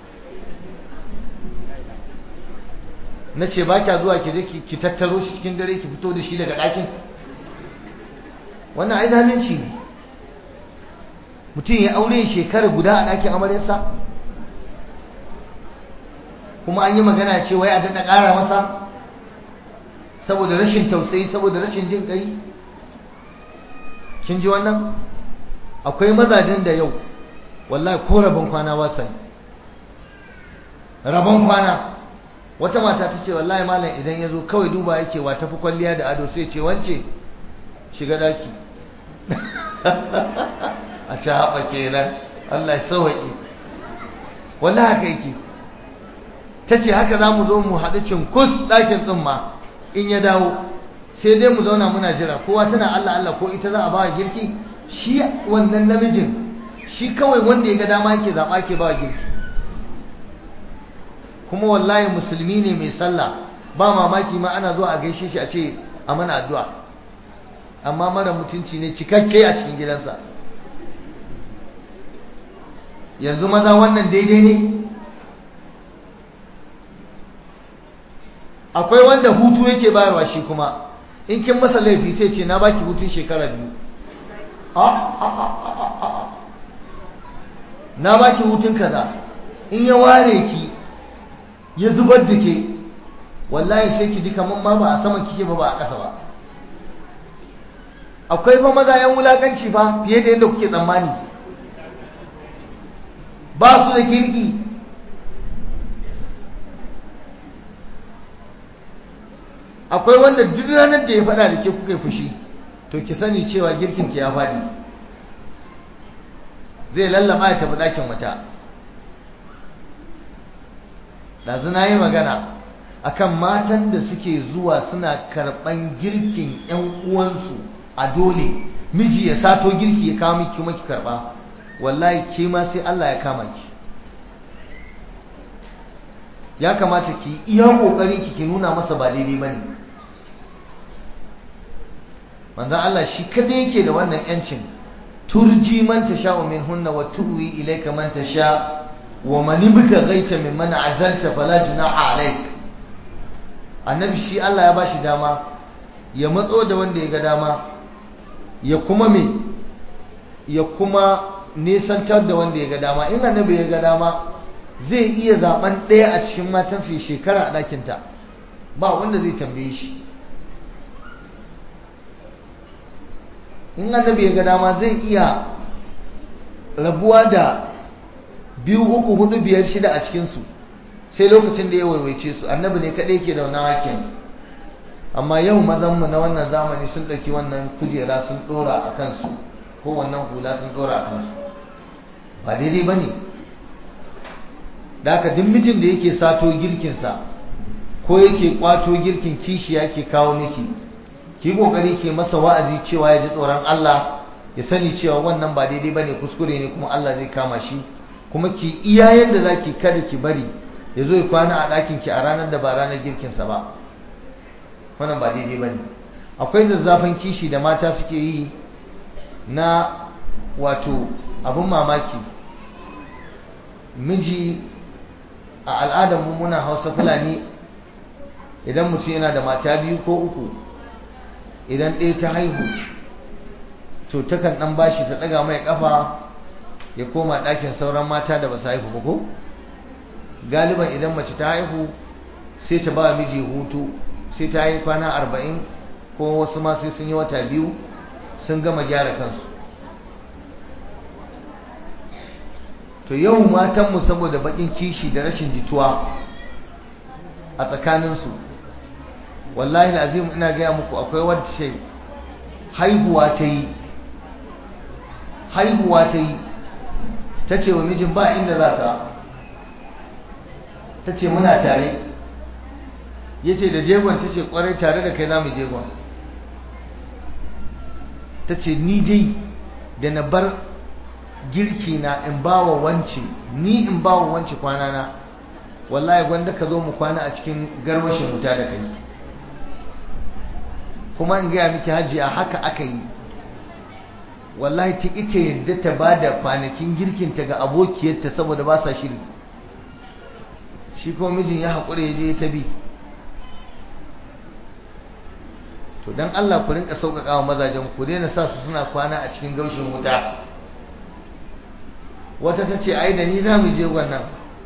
Na ce ba kya zuwa ki je ki tattaro shi cikin dare ki fito da shi daga ɗakin. Wannan ai zalunci ne. Mutum ya aure shekara guda a ɗakin amaryarsa kuma an yi magana ce wai a daɗa ƙara masa saboda rashin tausayi, saboda rashin jin ƙai. Kin ji wannan? Akwai mazajen da yau wallahi ko rabon kwana ba sai rabon kwana. Wata mata ta ce wallahi malam idan ya zo kawai duba yake wa tafi kwalliya da ado, sai ce wance shiga daki. A ci haɓa kenan, Allah ya sauwaƙi. Wallahi haka yake. Ta ce haka za mu zo mu haɗu cinkus ɗakin tsumma, in ya dawo sai dai mu zauna muna jira, kowa tana Allah Allah ko ita za a ba girki. Shi wannan namijin shi kawai wanda ya ga dama yake zaɓa ke ba girki. Kuma wallahi musulmi ne mai sallah, ba mamaki ma ana zuwa a gaishe shi a ce a mana addu'a, amma mara mutunci ne cikakke a cikin gidansa. Yanzu maza wannan daidai ne? Akwai wanda hutu yake bayarwa shi kuma, in kin masa laifi sai ce na baki hutun shekara biyu. Na baki hutun kaza. In ya ware ki ya zubar da ke, wallahi sai ki ji kamar ma ba a sama kike ba, ba a ƙasa ba. Akwai fa maza yan wulakanci fa fiye da yadda kuke tsammani, ba su da kirki. Akwai wanda duk ranar da ya faɗa da ke kuka yi fushi to ki sani cewa girkin ki ya faɗi, zai lallaba ya tafi ɗakin wata. ɗazu na yi magana akan matan da suke zuwa suna karɓan girkin 'yan uwansu a dole, miji ya sato girki ya kawo miki kuma ki karɓa. Wallahi ke ma sai Allah ya kama ki. Ya kamata ki iya ƙoƙarin ki ki nuna masa ba daidai bane. Manzon Allah shi kada yake da wannan yancin, turji man tasha'u minhunna wa tuwi ilayka man tasha' wa man ibtaghaita mimman azalta fala junaha alayk. Annabi shi Allah ya bashi dama ya matso da wanda ya ga dama, ya kuma me ya kuma nisantar da wanda ya ga dama. In annabi ya ga dama zai iya zaben ɗaya a cikin matansa ya shekara a ɗakinta, ba wanda zai tambaye shi. In annabi ya ga dama zai iya rabuwa da biyu uku hudu biyar shida a cikinsu sai lokacin da ya waiwaice su. Annabi ne kaɗai ke da wannan hakin. Amma yau mazanmu na wannan zamani sun ɗauki wannan kujera sun ɗora a kansu, ko wannan hula sun ɗora a kansu. Ba daidai ba ne. Da haka duk mijin da yake sato girkinsa ko yake kwato girkin kishiya yake kawo miki, ki kokari ke masa wa'azi cewa ya ji tsoron Allah, ya sani cewa wannan ba daidai bane, kuskure ne kuma Allah zai kama shi. Kuma ki iya yanda zaki kada ki bari ya zo ya kwana a ɗakin ki a ranar da ba ranar girkin sa ba, wannan ba daidai bane. Akwai zazzafan kishi da mata suke yi na wato abun mamaki. Miji a al'adar mu muna Hausa Fulani, idan mutum yana da mata biyu ko uku, idan ɗaya ta haihu to takan ɗan bashi ta ɗaga mai ƙafa ya koma ɗakin sauran mata da ba su haihu ba ko? Galiban idan mace ta haihu sai ta ba miji hutu, sai ta yi kwana arba'in ko wasu ma sai sun yi wata biyu sun gama gyara kansu. To yau matanmu saboda baƙin kishi da rashin jituwa a tsakaninsu, wallahi azim ina gaya muku, akwai wacce haihuwa ta yi haihuwa ta yi ta ce wa mijin ba inda za ta, ta ce muna tare, ya ce da jegon, ta ce kwarai tare da kai za mu jegon, ta ce ni dai da na bar girki na in ba wa wance, ni in ba wa wance kwana na, wallahi gwanda ka zo mu kwana a cikin garwashin wuta da kai. Kuma in gaya miki hajiya haka aka yi, wallahi ta ita yadda ta ba da kwanakin girkinta ga abokiyarta saboda ba sa shiri, shi kuma mijin ya haƙura ya je ta bi. To don Allah ku rinka sauƙaƙa wa mazajen ku, daina sa su suna kwana a cikin gaushin wuta. Wata ta ce ai da ni za mu je wannan,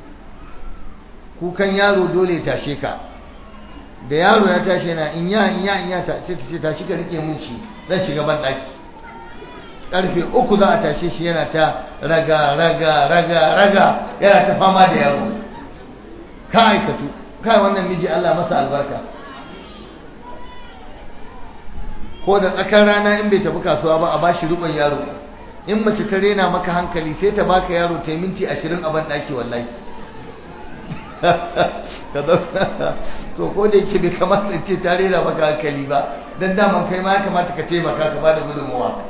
kukan yaro dole ya tashe ka, da yaro ya tashi yana in ya in ya in ya ta ce ta ce tashi ka rike mun shi, zan shiga ban daki. Karfe uku za a tashe shi yana ta raga raga raga raga, yana ta fama da yaro. Ka aikatu, kai wannan miji Allah masa albarka. Ko da tsakar rana in bai tafi kasuwa ba a bashi rikon yaro. In mace ta rena maka hankali sai ta baka yaro ta minti ashirin a ban daki wallahi. To ko da yake bai kamata ce ta rena maka hankali ba, dan daman kai ma ya kamata ka taimaka ka bada gudunmawa.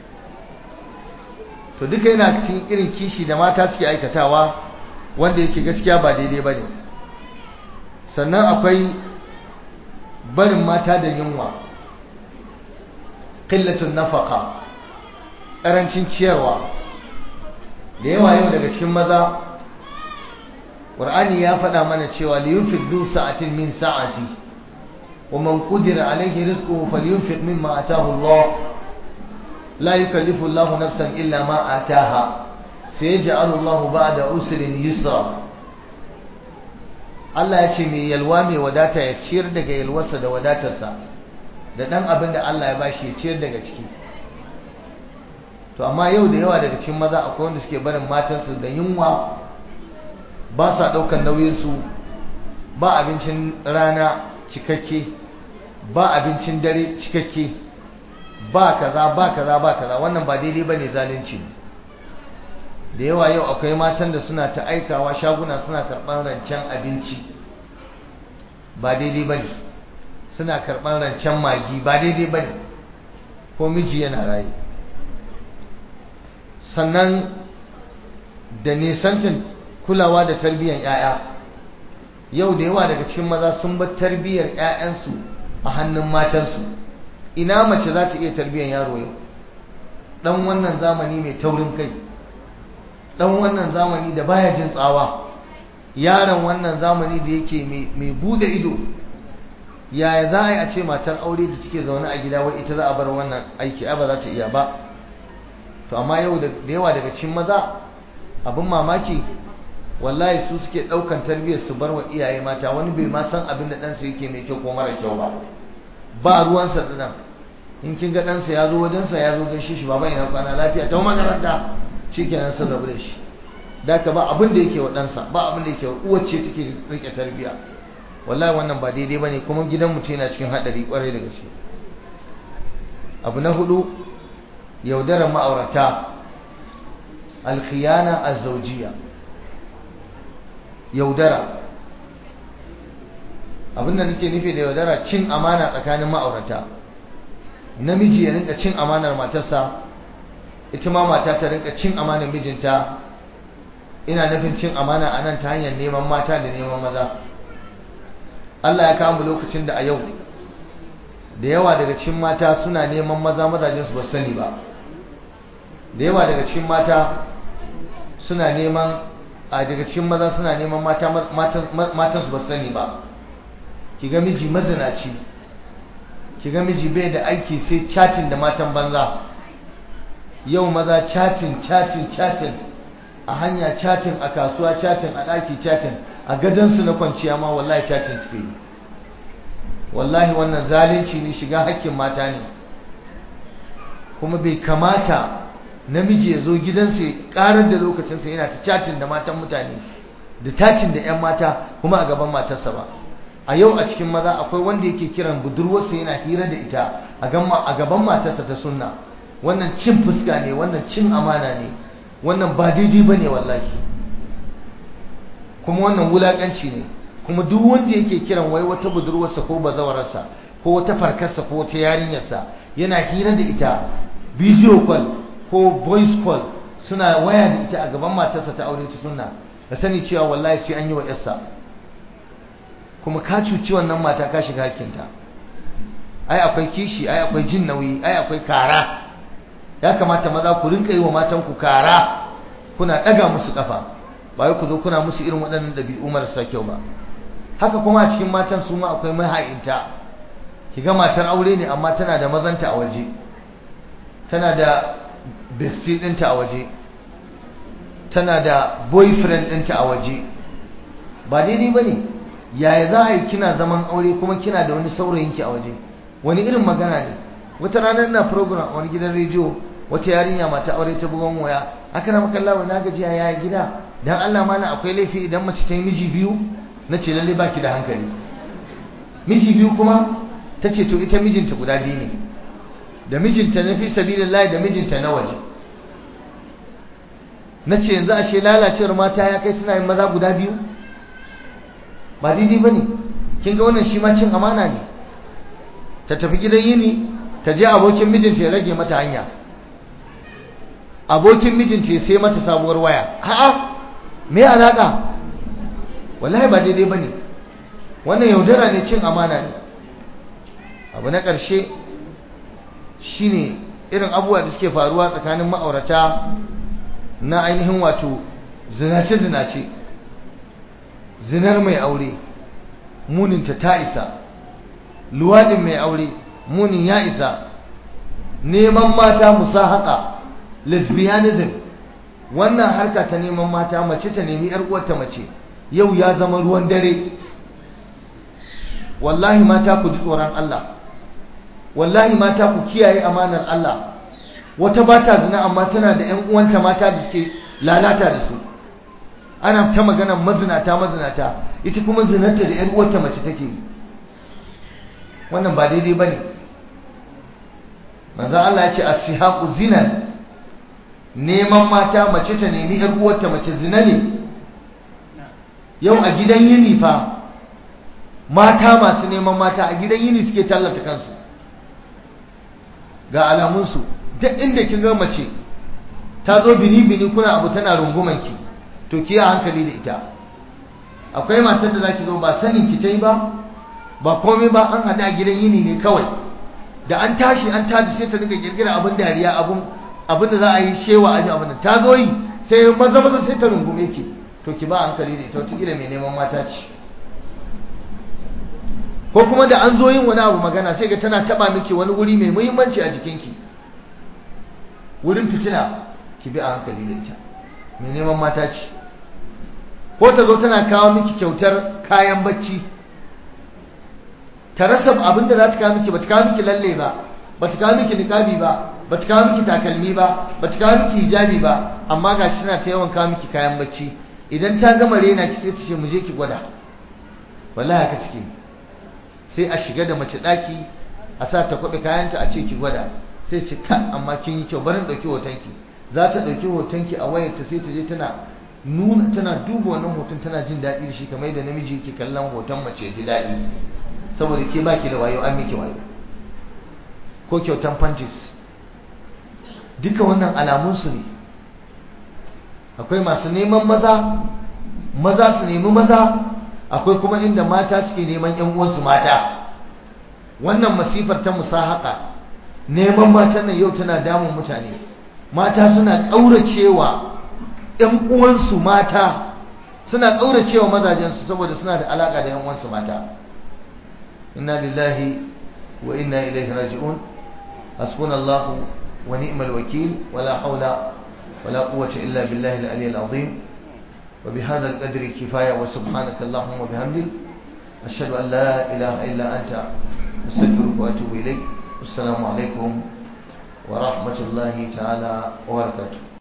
To duka yana cikin irin kishi da mata suke aikatawa wanda yake gaskiya ba daidai ba ne. Sannan akwai barin mata da yunwa, qillatun nafaqa, ƙarancin ciyarwa. Da yawa yau daga cikin maza, Qur'ani ya faɗa mana cewa liyunfiq du sa'atin min sa'ati wa man qudira alayhi rizquhu falyunfiq mimma ataahu Allah la yukallifu Allah nafsan illa ma ataaha sayaj'alu Allah ba'da usrin yusra. Allah ya ce mai yalwa mai wadata ya ciyar daga yalwarsa da wadatarsa, da dan abin da Allah ya bashi ya ciyar daga ciki. To amma yau da yawa daga cikin maza akwai wanda suke barin matansu da yunwa, ba sa ɗaukar nauyinsu, ba abincin rana cikakke, ba abincin dare cikakke, ba kaza ba kaza ba kaza. Wannan ba daidai bane, zalunci. Da yawa yau akwai matan da suna ta aikawa shaguna suna karɓar rancen abinci, ba daidai bane. Suna karɓar rancen magi, ba daidai bane, ko miji yana raye. Sannan da nisantin kulawa da tarbiyyar 'ya'ya. Yau da yawa daga cikin maza sun bar tarbiyyar 'ya'yansu a hannun matansu. Ina mace za ta iya tarbiyyar yaro yau? Dan wannan zamani mai taurin kai, dan wannan zamani da baya jin tsawa, yaron wannan zamani da yake mai bude ido. Yaya za a yi a ce matar aure da take zaune a gida wai ita za a bar wannan aiki? Ai ba za ta iya ba. To amma yau da yawa daga cikin maza, abin mamaki, wallahi su suke daukan tarbiyyar su bar wa iyaye mata. Wani bai ma san abin da ɗansa yake mai kyau ko mara kyau ba, ba ruwansa da nan. In kin ga ɗansa ya zo wajensa ya zo gaishe shi, baba ina kwana lafiya, ta makaranta, shikenan sun rabu da shi. Da ka ba abin da yake wa ɗansa, ba abin da yake wa uwar ce take rike tarbiyya. Wallahi wannan ba daidai bane, kuma gidan mutum yana cikin hadari kwarai da gaske. Abu na hudu, yaudarar ma'aurata, alkhiyana azzawjiyya. Yaudara abinda nake nufi da yaudara cin amana tsakanin ma'aurata. Namiji ya rinka cin amanar matarsa, ita ma mata ta rinka cin amanar mijinta. Ina nufin cin amana a nan ta hanyar neman mata da neman maza. Allah ya kawo lokacin da a yau da yawa daga cikin mata suna neman maza, mazajen su ba sani ba. Da yawa daga cikin mata suna neman a daga cikin maza suna neman mata matan su ba sani ba. Kiga miji mazinaci, kiga miji bai da aiki sai chatting da matan banza. Yau maza chatting chatting chatting a hanya, chatting a kasuwa, chatting a daki, chatting a gadon su na kwanciya ma wallahi chatting suke yi. Wallahi wannan zalunci ne, shiga hakkin mata ne. Kuma bai kamata namiji ya zo gidansa ya karar da lokacinsa yana ta chatting da matan mutane, da chatting da 'yan mata kuma a gaban matarsa ba. A yau a cikin maza akwai wanda yake kiran budurwarsa yana hira da ita a gaban matarsa ta sunna. Wannan cin fuska ne, wannan cin amana ne, wannan ba daidai ba ne wallahi, kuma wannan wulaƙanci ne. Kuma duk wanda yake kiran wai wata budurwarsa ko bazawararsa ko wata farkarsa ko wata yarinyarsa yana hira da ita, video call ko voice call, suna waya da ita a gaban matarsa ta aure ta sunna, ka sani cewa wallahi sai an yi wa yarsa. Kuma ka cuci wannan mata, ka shiga hakkinta. Ai akwai kishi, ai akwai jin nauyi, ai akwai kara. Ya kamata maza ku rinka yi wa matanku kara, kuna daga musu kafa, ba wai ku zo kuna musu irin waɗannan dabi'u marasa kyau ba. Haka kuma a cikin matan su ma akwai maha'inta. Kiga matar aure ne amma tana da mazanta a waje, tana da bestie ɗinta a waje, tana da boyfriend ɗinta a waje. Ba daidai ba ne. Yaya za a yi kina zaman aure kuma kina da wani saurayinki a waje? Wani irin magana ne? Wata ranar na program a wani gidan rediyo, wata yarinya mata aure ta bugon waya, aka na makalla wa na gajiya ya gida, dan Allah mana akwai laifi idan mace ta yi miji biyu? Na ce lalle baki da hankali. Miji biyu kuma? Ta ce to ita mijinta guda biyu ne, da mijinta na fi sabilillahi da mijinta na waje. Na ce yanzu ashe lalacewar mata ya kai suna yin maza guda biyu? Ba daidai ba ne. Kin ga wannan shi ma cin amana ne. Ta tafi gidan yini, ta je abokin mijinta ya rage mata hanya, abokin mijinta ya sai mata sabuwar waya. A'a, me alaka? Wallahi ba daidai ba ne. Wannan yaudara ne, cin amana ne. Abu na ƙarshe shi ne irin abubuwa da suke faruwa tsakanin ma'aurata na ainihin wato zinace-zinace. Zinar mai aure muninta ta isa, luwaɗin mai aure munin ya isa, neman mata musahaka, lesbianism, wannan harka ta neman mata, mace ta nemi yar uwarta mace, yau ya zama ruwan dare. Wallahi mata ku ji tsoron Allah, wallahi mata ku kiyaye amanar Allah. Wata ba ta zina amma tana da ƴan uwanta mata da suke lalata da su. Ana ta magana mazinata mazinata, ita kuma zinarta da ƴar uwarta mace take yi. Wannan ba daidai bane. Manzo Allah ya ce as-sihaqu zinan, neman mata, mace ta nemi ƴar uwarta mace zina ne. Yau a gidan yini fa mata masu neman mata a gidan yini suke tallata kansu. Ga alamun su, duk inda kin ga mace ta zo bini bini kuna abu tana rungumanki, to ki a hankali da ita. Akwai matar da zaki zo ba sanin ki tai ba, ba komai ba, an hada gidan yini ne kawai. Da an tashi an tada sai ta riga girgira abin dariya, abin abin da za a yi shewa aji abin da ta zo yi, sai maza maza sai ta rungume ki. To ki ba hankali da ita, wata kila mai neman mata ce. Ko kuma da an zo yin wani abu magana sai ga tana taba miki wani wuri mai muhimmanci a jikinki, wurin fitina, ki bi a hankali da ita, mai neman mata ce. Ko ta zo tana kawo miki kyautar kayan bacci, ta rasa abin da za ta kawo miki, ba ta kawo miki lalle ba, ba ta kawo miki niqabi ba, ba ta kawo miki takalmi ba, ba ta kawo miki hijabi ba, amma gashi tana ta yawan kawo miki kayan bacci. Idan ta gama rena ki sai ta ce mu je ki gwada. Wallahi haka suke. Sai a shiga da mace daki, a sa ta kwabe kayanta, a ce ki gwada. Sai ce ka amma kin yi kyau, bari in dauki hotonki. Za ta dauki hotonki a wayarta sai ta je tana nuna tana duba wannan hoton tana jin daɗi da shi kamar yadda namiji yake kallon hoton mace ji daɗi saboda ke baki da wayo an miki wayo ko kyautan panties duka wannan alamunsu ne. akwai masu neman maza maza su nemi maza, akwai kuma inda mata suke neman yan uwansu mata. wannan masifar ta musahaka neman matan nan yau tana damun mutane. mata suna ƙauracewa yan uwansu mata, suna ƙauracewa mazajensu saboda suna da alaka da yan uwansu mata. inna lillahi wa inna ilaihi raji'un. hasbunallahu wa ni'mal wakil, wala haula wala quwwata illa billahi al-ali al-azim. wa bihadha al-qadri kifaya wa subhanaka allahumma wa bihamdik ashhadu an la ilaha illa anta astaghfiruka wa atubu ilayk. assalamu alaikum wa rahmatullahi ta'ala wa barakatuh.